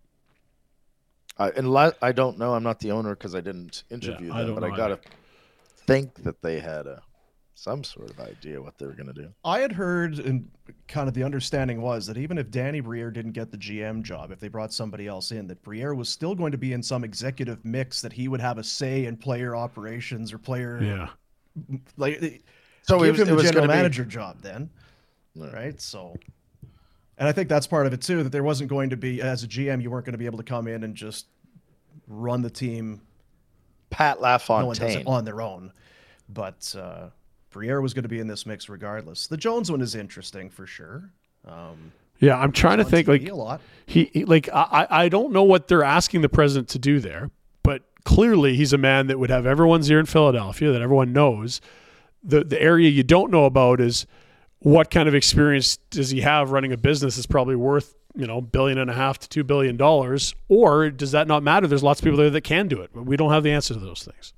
I, unless, I don't know. I'm not the owner because I didn't interview Yeah, I them, don't but know I gotta either. think that they had a some sort of idea what they were going to do. I had heard, and kind of the understanding was that even if Danny Briere didn't get the G M job, if they brought somebody else in, that Briere was still going to be in some executive mix, that he would have a say in player operations or player. Yeah. Like, so give it was, him it the was general gonna manager be... job then, no. right? So, and I think that's part of it too. That there wasn't going to be, as a G M, you weren't going to be able to come in and just run the team. Pat No one does LaFontaine it on their own, but. Uh, Briere was going to be in this mix regardless. The Jones one is interesting for sure. Um, yeah, I'm trying to think. T V Like a lot. he, he, like I, I don't know what they're asking the president to do there, but clearly he's a man that would have everyone's ear in Philadelphia, that everyone knows. The the area you don't know about is what kind of experience does he have running a business that's probably worth, you know, billion and a half to two billion dollars, or does that not matter? There's lots of people there that can do it, but we don't have the answer to those things.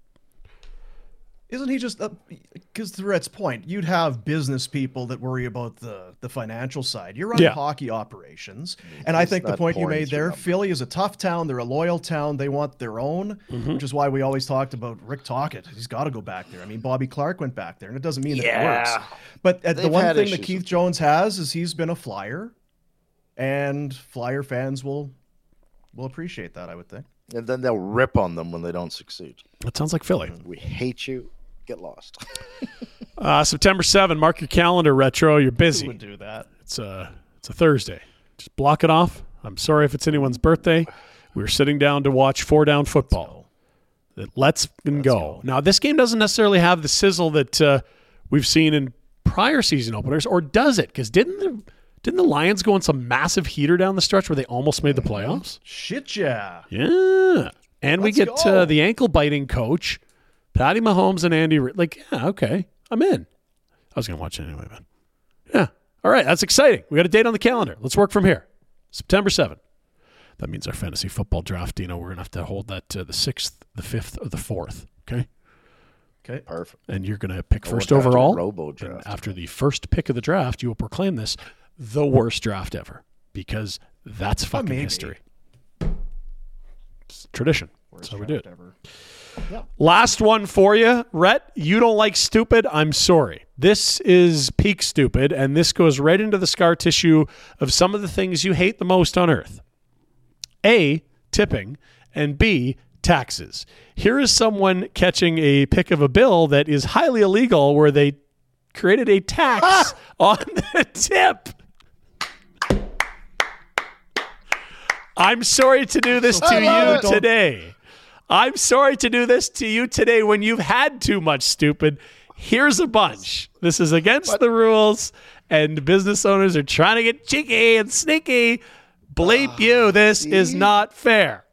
Isn't he just because to Rhett's point, you'd have business people that worry about the the financial side. You're running Yeah. hockey operations, and I He's think the not point you pouring made through there, them. Philly is a tough town. They're a loyal town. They want their own, Mm-hmm. which is why we always talked about Rick Tocchet. He's got to go back there. I mean, Bobby Clark went back there, and it doesn't mean that it Yeah. works. But uh, the They've one had thing that issues Keith with Jones has is he's been a Flyer, and Flyer fans will will appreciate that, I would think. and then they'll rip on them when they don't succeed. That sounds like Philly. We hate you. Get lost. Uh, September seventh, mark your calendar, Retro. You're busy. Who would do that? It's a, it's a Thursday. Just block it off. I'm sorry if it's anyone's birthday. We're sitting down to watch four down football. Let's, Let's go. go. Now, this game doesn't necessarily have the sizzle that uh, we've seen in prior season openers, or does it? Because didn't the, didn't the Lions go on some massive heater down the stretch where they almost made the playoffs? Shit, yeah. Yeah. And we Let's get go. uh, the ankle-biting coach, Patty Mahomes and Andy Reid. Like, yeah, okay. I'm in. I was going to watch it anyway, man. Yeah. All right. That's exciting. We got a date on the calendar. Let's work from here. September seventh. That means our fantasy football draft, Dino, we're going to have to hold that to the sixth, the fifth, or the fourth. Okay? Okay. Perfect. And you're going to pick We'll first look after the overall. Robo And draft. after the first pick of the draft, you will proclaim this the worst draft ever because that's fucking maybe. history. It's tradition. That's how we do it. Ever. Last one for you, Rhett. You don't like stupid. I'm sorry. This is peak stupid, and this goes right into the scar tissue of some of the things you hate the most on earth. A, tipping, and B, taxes. Here is someone catching a pick of a bill that is highly illegal where they created a tax Ah! on the tip. I'm sorry to do this to I love you it. today. I'm sorry to do this to you today when you've had too much stupid. Here's a bunch. This is against the rules, and business owners are trying to get cheeky and sneaky. Bleep you. This is see? not fair.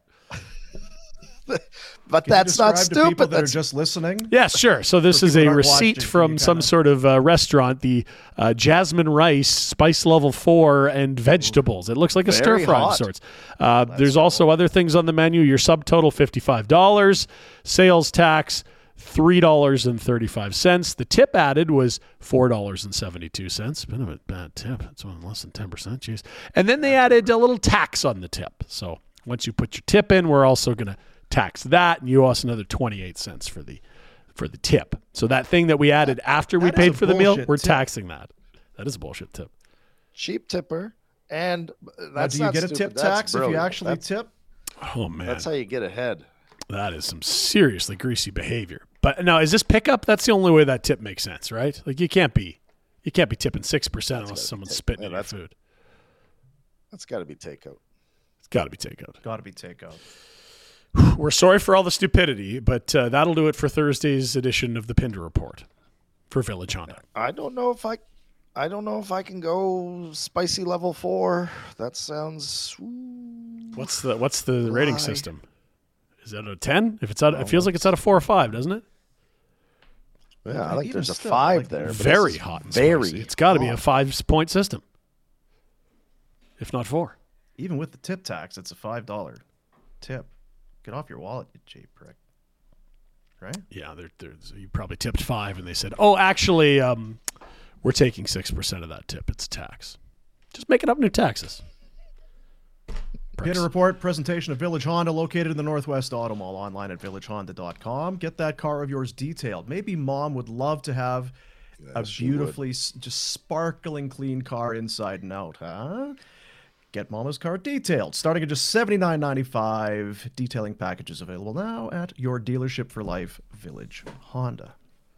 But Can you that's not describe to people stupid. that are That's just listening. Yeah, sure. So this For is people a that aren't receipt watching, from can you some kinda- sort of uh, restaurant, the uh, Jasmine Rice, spice level four, and vegetables. It looks like a stir Very fry of hot. sorts. Uh, there's also other things on the menu. Your subtotal, fifty-five dollars. Sales tax, three dollars and thirty-five cents. The tip added was four dollars and seventy-two cents. Bit of a bad tip. It's only less than ten percent. Jeez. And then they added a little tax on the tip. So once you put your tip in, we're also going to tax that, and you owe us another twenty-eight cents for the for the tip. So that thing that we added after we That is paid a for the meal, bullshit we're tip. taxing that. That is a bullshit tip. cheap tipper, and Now, that's do you not get a stupid. tip That's tax if you brilliant. actually That's- tip? Oh man, That's how you get ahead. that is some seriously greasy behavior. But now, is this pickup? That's the only way that tip makes sense, right? Like you can't be, you can't be tipping six percent unless gotta be someone's take- spitting yeah, in your that's- food. That's got to be takeout. It's got to be takeout. Got to be takeout. We're sorry for all the stupidity, but uh, that'll do it for Thursday's edition of the Pinder Report for Village Honda. I don't know if I, I don't know if I can go spicy level four. That sounds. ooh. What's the what's the rating Why? system? Is that a ten? If it's out, it feels like it's out of four or five, doesn't it? Yeah, I think Even there's a still, five like, there. but Very this is hot and very spicy. It's got to be a hot. five-point system, if not four. Even with the tip tax, it's a five dollar tip. Get off your wallet, you cheap prick. Right? Yeah, they're, they're, so you probably tipped five, and they said, "Oh, actually, um, we're taking six percent of that tip. It's a tax. Just making up new taxes." Peter Report, presentation of Village Honda, located in the Northwest Auto Mall, online at village honda dot com. Get that car of yours detailed. Maybe mom would love to have a beautifully, s- just sparkling clean car inside and out, huh? Get mama's car detailed, starting at just seventy-nine ninety-five. Detailing packages available now at your dealership for life, Village Honda.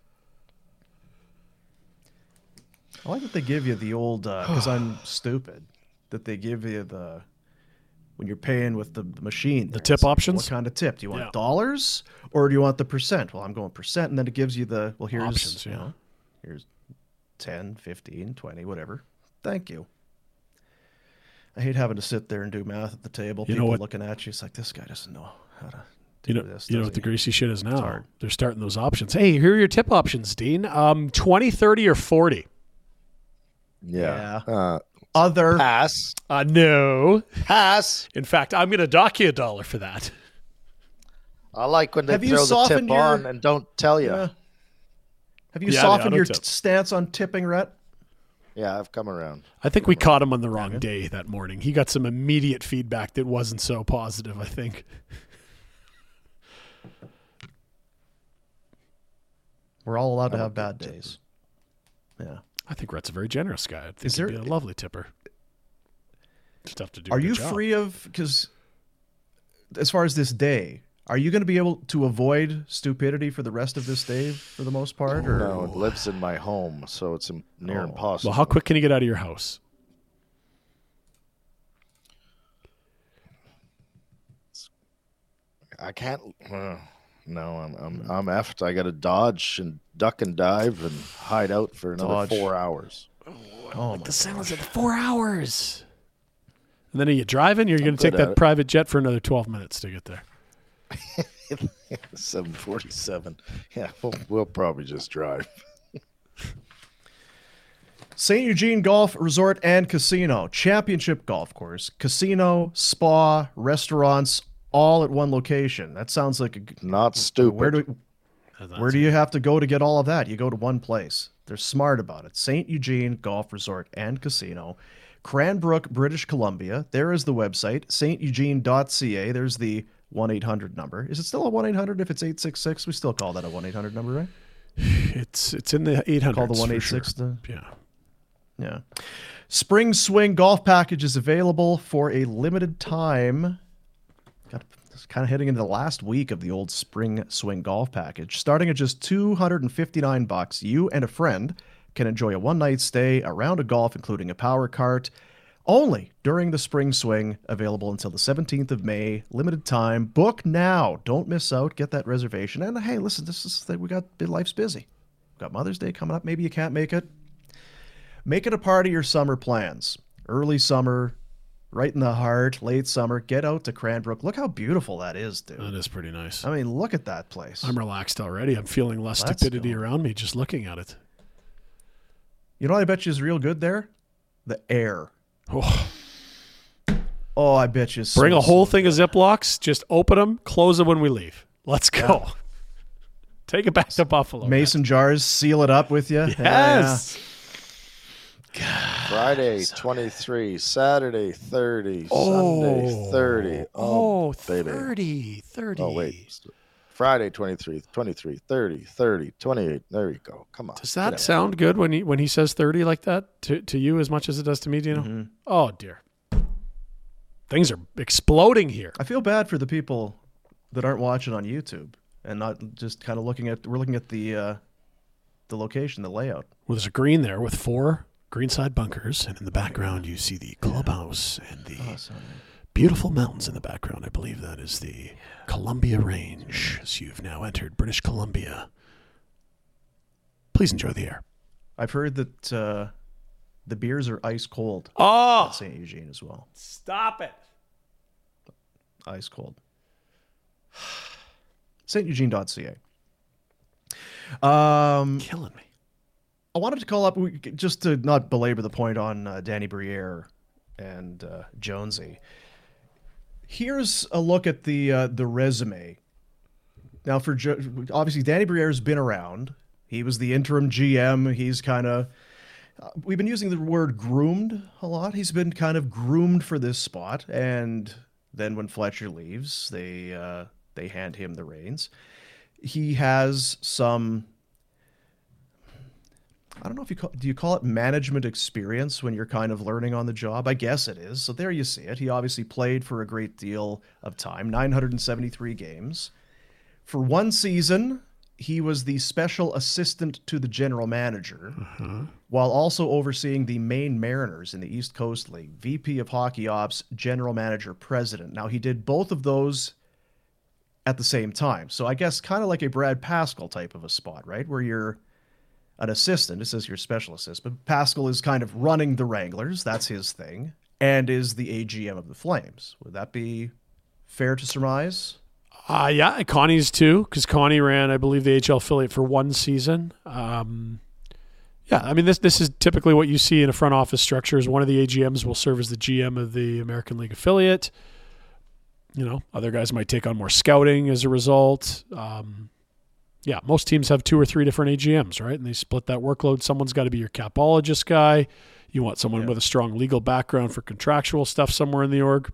I like that they give you the old, because I'm stupid, that they give you the, when you're paying with the machine. The there, tip it's like, options? What kind of tip? Do you want Yeah. dollars or do you want the percent? Well, I'm going percent, and then it gives you the, well, here's, Options, you yeah. know, here's ten, fifteen, twenty, whatever. Thank you. I hate having to sit there and do math at the table. You know People what- looking at you, it's like, this guy doesn't know how to do You know, this. you know does what the he? greasy shit is now? hard. They're starting those options. Hey, here are your tip options, Dean. Um, twenty, thirty, or forty? Yeah. Yeah. Uh, Other. pass. Uh, no. Pass. In fact, I'm going to dock you a dollar for that. I like when they Have you throw the tip softened your- on and don't tell you. Yeah. Have you Yeah, the softened your auto t- tip. stance on tipping, Rhett? Yeah, I've come around. I think we caught him on the wrong day that morning. He got some immediate feedback that wasn't so positive, I think. We're all allowed to have bad days. Yeah. I think Rhett's a very generous guy. I think Is he'd there- be a lovely tipper. Just have to do a Are good you job. free of, because as far as this day, are you going to be able to avoid stupidity for the rest of this day for the most part? Or No, it lives in my home, so it's im- near Oh. impossible. Well, how quick can you get out of your house? I can't. Uh, no, I'm I'm I'm effed. I got to dodge and duck and dive and hide out for another Dodge. four hours. Oh, my The sounds of four hours. And then are you driving? You're going to good take at that it. private jet for another twelve minutes to get there. seven forty-seven. Yeah, we'll, we'll probably just drive. Saint Eugene Golf Resort and Casino, championship golf course, casino, spa, restaurants, all at one location. That sounds like a g- Not stupid. Where do where do you have to go to get all of that? You go to one place. They're smart about it. Saint Eugene Golf Resort and Casino, Cranbrook, British Columbia. There is the website, s t eugene dot c a. There's the one eight hundred number. Is it still a one eight hundred if it's eight six six? We still call that a one eight hundred number, right? It's it's in the eight hundreds. Call the for one eight six sure. the- Yeah. Yeah. Spring Swing Golf Package is available for a limited time. Got it's kind of heading into the last week of the old Spring Swing Golf Package. Starting at just two hundred fifty-nine bucks, you and a friend can enjoy a one-night stay, a round of golf, including a power cart, only during the Spring Swing, available until the seventeenth of May. Limited time. Book now. Don't miss out. Get that reservation. And hey, listen, this is we got life's busy. We've got Mother's Day coming up. Maybe you can't make it. Make it a part of your summer plans. Early summer, right in the heart, late summer. Get out to Cranbrook. Look how beautiful that is, dude. That is pretty nice. I mean, look at that place. I'm relaxed already. I'm feeling less Let's stupidity go. around me just looking at it. You know what I bet you is real good there? The air. Oh, Oh, I bet you. it's bring so, a whole so thing good. of Ziplocs, just open them, close them when we leave. Let's go. Take it back to Buffalo. Mason jars, seal it up with you. man. Yes. Friday twenty-three, Saturday thirty, Sunday thirty. Oh, Oh, baby. thirty, thirty. Oh, wait. Friday twenty-three, twenty-three, thirty, thirty, twenty-eight. There you go. Come on. Does Get that out. sound good when he when he says thirty like that to, to you as much as it does to me, Dino? Mm-hmm. Oh, dear. Things are exploding here. I feel bad for the people that aren't watching on YouTube and not just kind of looking at. We're looking at the uh, the location, the layout. Well, there's a green there with four greenside bunkers, and in the background you see the clubhouse and the beautiful mountains in the background. I believe that is the Columbia Range, as you've now entered British Columbia. Please enjoy the air. I've heard that uh, the beers are ice cold Oh, at Saint Eugene as well. stop it. Ice cold. St Eugene dot C A. Um, Killing me. I wanted to call up, just to not belabor the point on uh, Danny Briere and uh, Jonesy. Here's a look at the uh, the resume. Now, for jo- obviously, Danny Briere's been around. He was the interim G M. He's kind of, uh, we've been using the word groomed a lot. He's been kind of groomed for this spot. And then when Fletcher leaves, they uh, they hand him the reins. He has some, I don't know if you call, do you call it management experience when you're kind of learning on the job? I guess it is. So there you see it. He obviously played for a great deal of time, nine hundred seventy-three games. For one season, he was the special assistant to the general manager, Uh-huh. while also overseeing the Maine Mariners in the East Coast League, V P of Hockey Ops, general manager, president. Now, he did both of those at the same time. So I guess kind of like a Brad Pascal type of a spot, right? Where you're an assistant. It says you're special assistant. But Pascal is kind of running the Wranglers. That's his thing. And is the A G M of the Flames. Would that be fair to surmise? Uh, yeah, and Connie's too, because Connie ran, I believe, the H L affiliate for one season. Um, yeah, I mean, this this is typically what you see in a front office structure is one of the A G Ms will serve as the G M of the American League affiliate. You know, other guys might take on more scouting as a result. Um, yeah, most teams have two or three different A G Ms, right? And they split that workload. Someone's got to be your capologist guy. You want someone Yeah. with a strong legal background for contractual stuff somewhere in the org.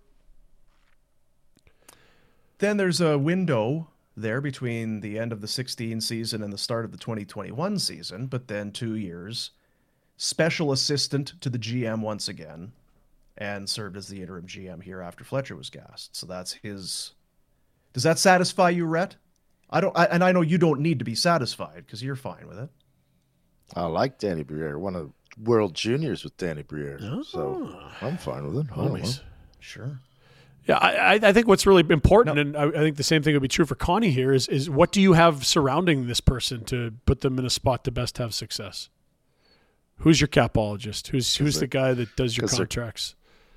Then there's a window there between the end of the sixteen season and the start of the twenty twenty-one season, but then two years. Special assistant to the G M once again, and served as the interim G M here after Fletcher was gassed. So that's his. Does that satisfy you, Rhett? I don't, I, and I know you don't need to be satisfied because you're fine with it. I like Danny Briere. Won a World Juniors with Danny Briere, so I'm fine with it. I don't know. Homies. Sure. Yeah, I, I think what's really important, and I, I think the same thing would be true for Connie here, is is what do you have surrounding this person to put them in a spot to best have success? Who's your capologist? Who's who's the guy that does your contracts?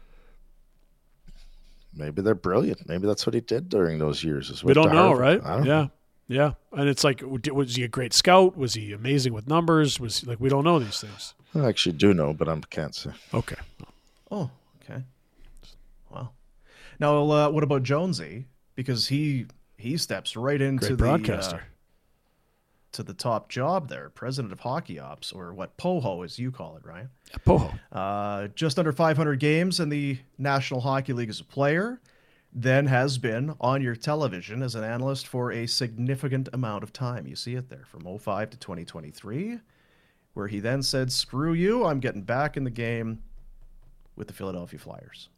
Maybe they're brilliant. Maybe that's what he did during those years. Is We don't know, right? I don't yeah, know. yeah. And it's like, was he a great scout? Was he amazing with numbers? Was he, like we don't know these things. I actually do know, but I can't say. Okay. Oh, okay. Wow. Now, uh, what about Jonesy? Because he he steps right into Great the broadcaster. uh, to the top job there, president of Hockey Ops, or what P O H O as you call it, right? Yeah, P O H O. Uh, just under five hundred games in the National Hockey League as a player, then has been on your television as an analyst for a significant amount of time. You see it there from oh five to twenty twenty-three, where he then said, "Screw you, I'm getting back in the game with the Philadelphia Flyers."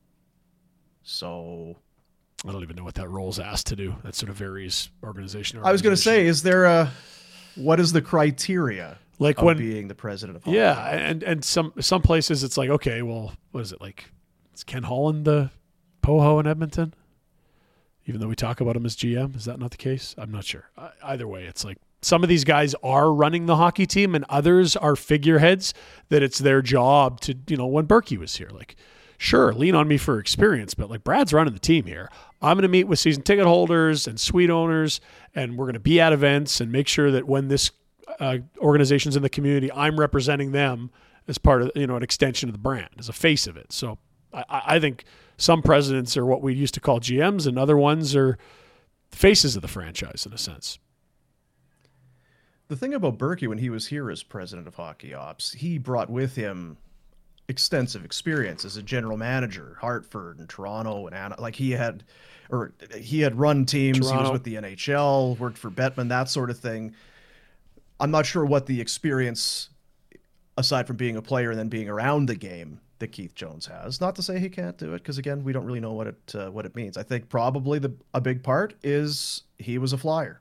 So I don't even know what that role's asked to do. That sort of varies organization. to I was going to organization. say, is there a, what is the criteria Like of when- being the president of Hockey Yeah, Ops? and and some some places it's like, okay, well, what is it like? Is Ken Holland the P O H O in Edmonton? Even though we talk about him as G M, is that not the case? I'm not sure. I, either way, it's like some of these guys are running the hockey team, and others are figureheads that it's their job to, you know, when Berkey was here, like, sure, lean on me for experience, but like Brad's running the team here. I'm going to meet with season ticket holders and suite owners, and we're going to be at events and make sure that when this uh, organization's in the community, I'm representing them as part of, you know, an extension of the brand, as a face of it. So I, I think some presidents are what we used to call G Ms, and other ones are faces of the franchise in a sense. The thing about Berkey, when he was here as president of Hockey Ops, he brought with him extensive experience as a general manager, Hartford and Toronto and Anna. Like he had, or he had run teams. He was Toronto. with the N H L, worked for Bettman, that sort of thing. I'm not sure what the experience, aside from being a player and then being around the game, that Keith Jones has. Not to say he can't do it, because again, we don't really know what it uh, what it means. I think probably the a big part is he was a Flyer.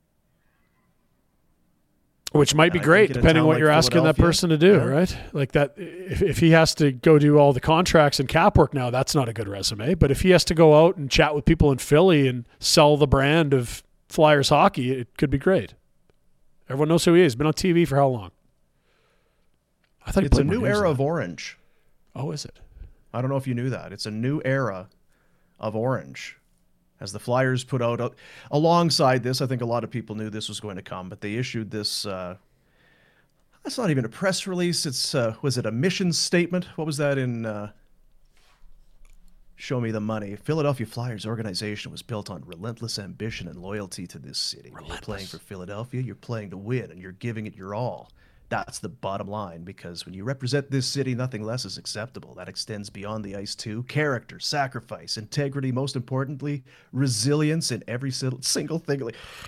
Which might be And I great, think in a depending town what like you're asking that Philadelphia- person to do, Yeah. right? Like that, if, if he has to go do all the contracts and cap work now, that's not a good resume. But if he has to go out and chat with people in Philly and sell the brand of Flyers hockey, it could be great. Everyone knows who he is. He's been on T V for how long? I thought he It's a played more new games era than of that. Orange. Oh, is it? I don't know if you knew that. It's a new era of Orange. As the Flyers put out, uh, alongside this, I think a lot of people knew this was going to come, but they issued this, uh, that's not even a press release, it's, uh, was it a mission statement? What was that in uh, Show Me the Money? Philadelphia Flyers organization was built on relentless ambition and loyalty to this city. When you're playing for Philadelphia, you're playing to win, and you're giving it your all. That's the bottom line, because when you represent this city, nothing less is acceptable. That extends beyond the ice too. Character, sacrifice, integrity, most importantly, resilience in every single thing.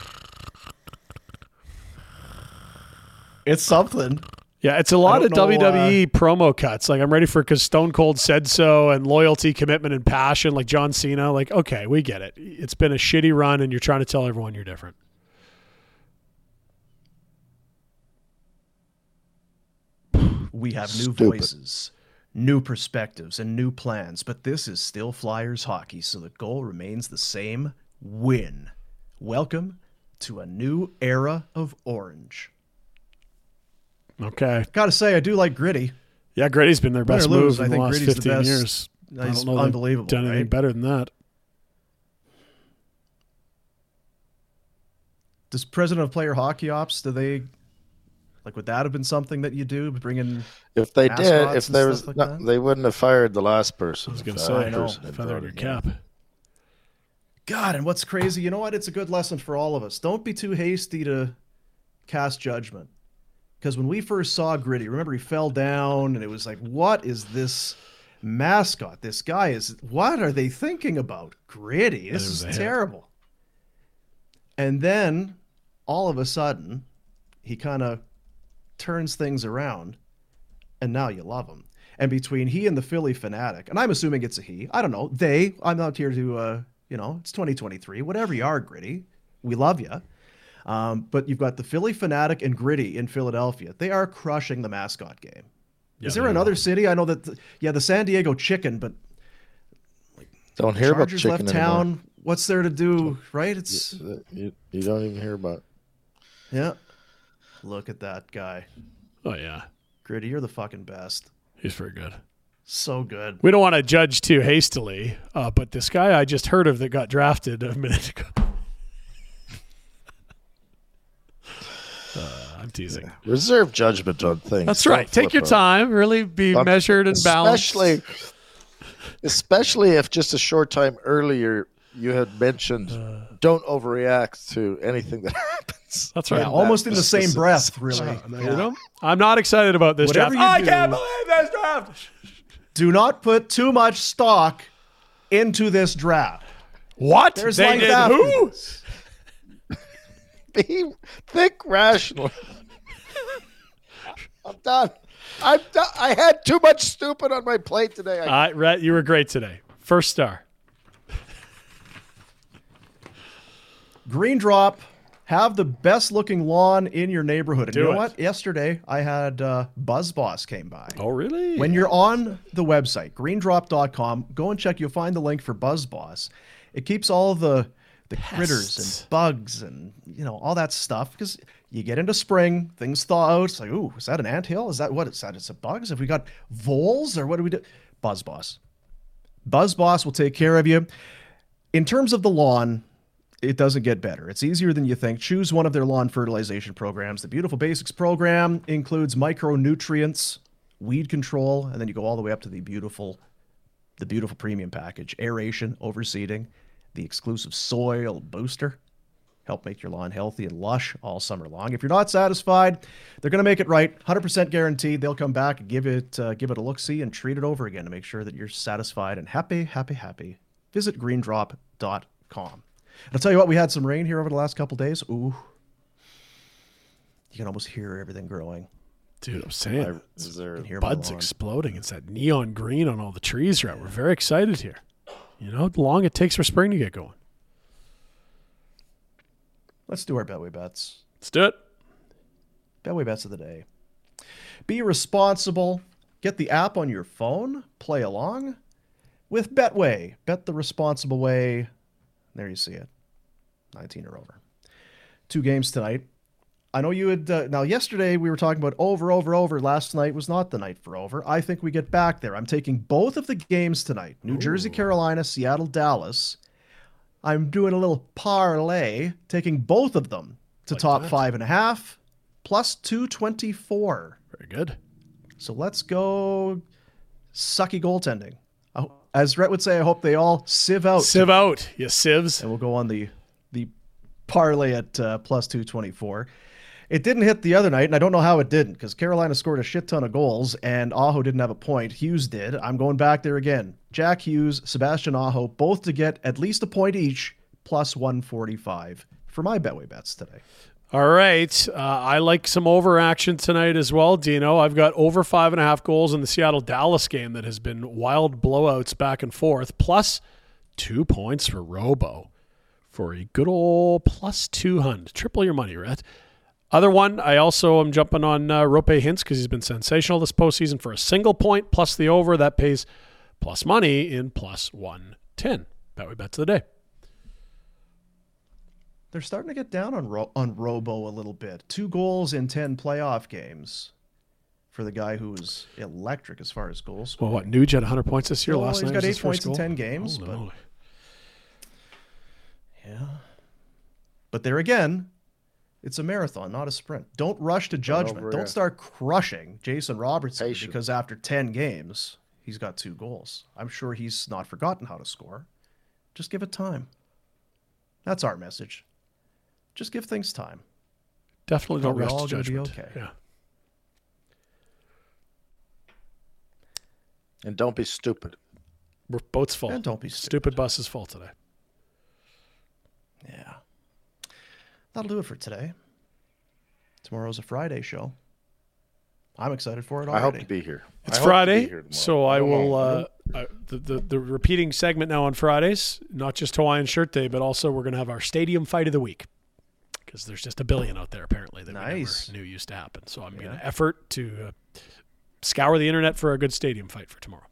It's something. Yeah, it's a lot of know, W W E uh, promo cuts. Like, I'm ready for because Stone Cold said so, and loyalty, commitment, and passion, like John Cena. Like, okay, we get it. It's been a shitty run, and you're trying to tell everyone you're different. We have new Stupid. voices, new perspectives, and new plans, but this is still Flyers hockey, so the goal remains the same: win. Welcome to a new era of orange. Okay. Gotta say, I do like Gritty. Yeah, Gritty's been their best Win or move lose, in I the think last Gritty's fifteen the best. years. I He's don't know unbelievable. Done anything right? better than that. Does President of Player Hockey Ops, do they, like, would that have been something that you do? Bring in If they did, if there was, like no, that? they wouldn't have fired the last person. I was going to If say, that I know. person had Feather in brought your it cap. God, and what's crazy, you know what? It's a good lesson for all of us. Don't be too hasty to cast judgment. Because when we first saw Gritty, remember he fell down and it was like, what is this mascot? This guy is, what are they thinking about? Gritty, this is terrible. And then all of a sudden, he kind of turns things around and now you love him. And between he and the Philly Fanatic, and I'm assuming it's a he, I don't know, they, I'm not here to, uh, you know, it's twenty twenty-three, whatever you are, Gritty, we love you. Um, but you've got the Philly Fanatic and Gritty in Philadelphia. They are crushing the mascot game. Yeah, is there another city? I know that, the, yeah, the San Diego Chicken, but like, don't hear about Chargers chicken left town. anymore. What's there to do, right? It's you, you, you don't even hear about it. Yeah. Look at that guy. Oh, yeah. Gritty, you're the fucking best. He's very good. So good. We don't want to judge too hastily, uh, but this guy I just heard of that got drafted a minute ago. uh, I'm teasing. Reserve judgment on things. That's Don't right. Take your flip time. Really be Don't- measured and balanced. Especially, especially if just a short time earlier you had mentioned Uh. don't overreact to anything that happens. That's right. Yeah, almost in the same specific- breath, really. Uh, you know? I'm not excited about this Whatever draft. you I can't do- believe this draft. Do not put too much stock into this draft. What? There's They life did after who? this. Be think rationally. I'm done. I'm done. I had too much stupid on my plate today. I- Uh, Rhett, you were great today. First star. Green Drop, have the best looking lawn in your neighborhood. And Do you know it. what? Yesterday I had uh, Buzz Boss came by. Oh, really? When you're on the website, green drop dot com, go and check. You'll find the link for Buzz Boss. It keeps all the the critters and bugs and, you know, all that stuff, because you get into spring, things thaw out. It's like, ooh, is that an anthill? Is that what is that? It's a bugs? Have we got voles or what do we do? Buzz Boss. Buzz Boss will take care of you. In terms of the lawn, it doesn't get better. It's easier than you think. Choose one of their lawn fertilization programs. The Beautiful Basics program includes micronutrients, weed control, and then you go all the way up to the beautiful, the beautiful premium package: aeration, overseeding, the exclusive soil booster. Help make your lawn healthy and lush all summer long. If you're not satisfied, they're going to make it right. one hundred percent guaranteed. They'll come back and give it, uh, give it a look-see and treat it over again to make sure that you're satisfied and happy, happy, happy. Visit green drop dot com. And I'll tell you what, we had some rain here over the last couple days. Ooh. You can almost hear everything growing. Dude, I'm saying, I- is there it's hear my buds lawn. exploding. It's that neon green on all the trees right. We're very excited here. You know how long it takes for spring to get going. Let's do our Betway bets. Let's do it. Betway bets of the day. Be responsible. Get the app on your phone. Play along with Betway. Bet the responsible way. There you see it. nineteen or over. Two games tonight. I know you had... Uh, now, yesterday we were talking about over, over, over. Last night was not the night for over. I think we get back there. I'm taking both of the games tonight. New Jersey, Carolina, Seattle, Dallas. I'm doing a little parlay, taking both of them to Like top that. five and a half, plus two twenty-four. Very good. So let's go sucky goaltending. I ho- As Rhett would say, I hope they all sieve out. Sieve out, you sieves. And we'll go on the the parlay at uh, plus two twenty-four. It didn't hit the other night, and I don't know how it didn't, because Carolina scored a shit ton of goals, and Aho didn't have a point. Hughes did. I'm going back there again. Jack Hughes, Sebastian Aho, both to get at least a point each, plus one forty-five for my Betway bets today. All right. Uh, I like some over action tonight as well, Dino. I've got over five and a half goals in the Seattle-Dallas game that has been wild blowouts back and forth, plus two points for Robo for a good old plus two hundred. Triple your money, Rhett. Other one, I also am jumping on uh, Rope Hintz because he's been sensational this postseason for a single point plus the over. That pays plus money in plus one ten. Betway bets of the day. They're starting to get down on Ro- on Robo a little bit. Two goals in ten playoff games for the guy who's electric as far as goals. Well, what, Nuge had one hundred points this year Oh, last he's night? got was eight his first points in goal? ten games. Holy But, moly. yeah. But there again, it's a marathon, not a sprint. Don't rush to judgment. over Don't it. start crushing Jason Robertson Patient. because after ten games, he's got two goals. I'm sure he's not forgotten how to score. Just give it time. That's our message. Just give things time. Definitely don't We're rush all to gonna be judgment. okay. Yeah. And don't be stupid. We're boats full. And don't be stupid. stupid. Bus is full today. Yeah. That'll do it for today. Tomorrow's a Friday show. I'm excited for it already. I hope to be here. It's I hope to be Friday, here tomorrow. so I don't will. know. Uh, uh, the, the the repeating segment now on Fridays, not just Hawaiian Shirt Day, but also we're going to have our Stadium Fight of the Week because there's just a billion out there apparently that Nice. we never knew used to happen. So I'm going Yeah. to effort to uh, scour the internet for a good stadium fight for tomorrow.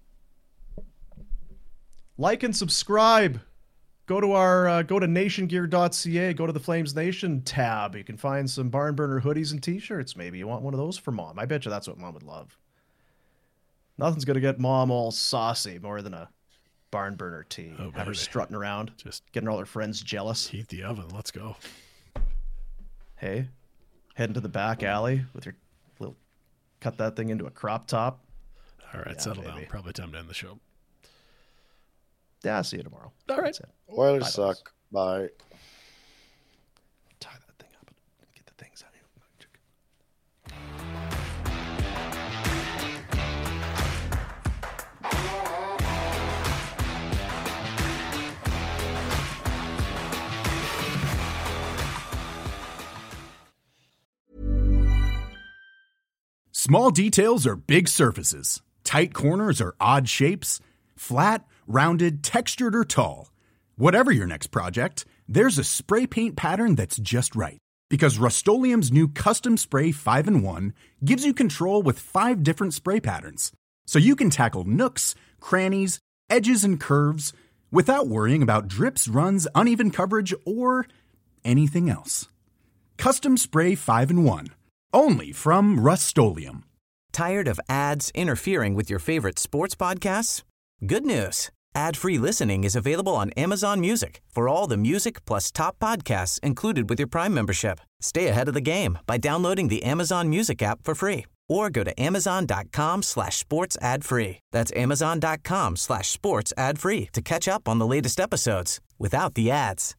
Like and subscribe. Go to our uh, go to nation gear dot c a. Go to the Flames Nation tab. You can find some Barn Burner hoodies and T-shirts. Maybe you want one of those for Mom. I bet you that's what Mom would love. Nothing's gonna get Mom all saucy more than a Barn Burner tee. Oh, Have her baby. strutting around, Just getting all her friends jealous. heat the oven. Let's go. Hey, heading to the back alley with your little cut that thing into a crop top. All right, Yeah, settle down. baby. Probably time to end the show. Yeah, I'll see you tomorrow. All right. That's it. Oilers Bye, suck. Bye. Tie that thing up and get the things out of here. Small details are big surfaces. Tight corners are odd shapes. Flat, rounded, textured, or tall. Whatever your next project, there's a spray paint pattern that's just right. Because Rust-Oleum's new Custom Spray five in one gives you control with five different spray patterns. So you can tackle nooks, crannies, edges, and curves without worrying about drips, runs, uneven coverage, or anything else. Custom Spray five in one. Only from Rust-Oleum. Tired of ads interfering with your favorite sports podcasts? Good news. Ad-free listening is available on Amazon Music for all the music plus top podcasts included with your Prime membership. Stay ahead of the game by downloading the Amazon Music app for free or go to amazon.com slash sports ad free. That's amazon.com slash sports ad free to catch up on the latest episodes without the ads.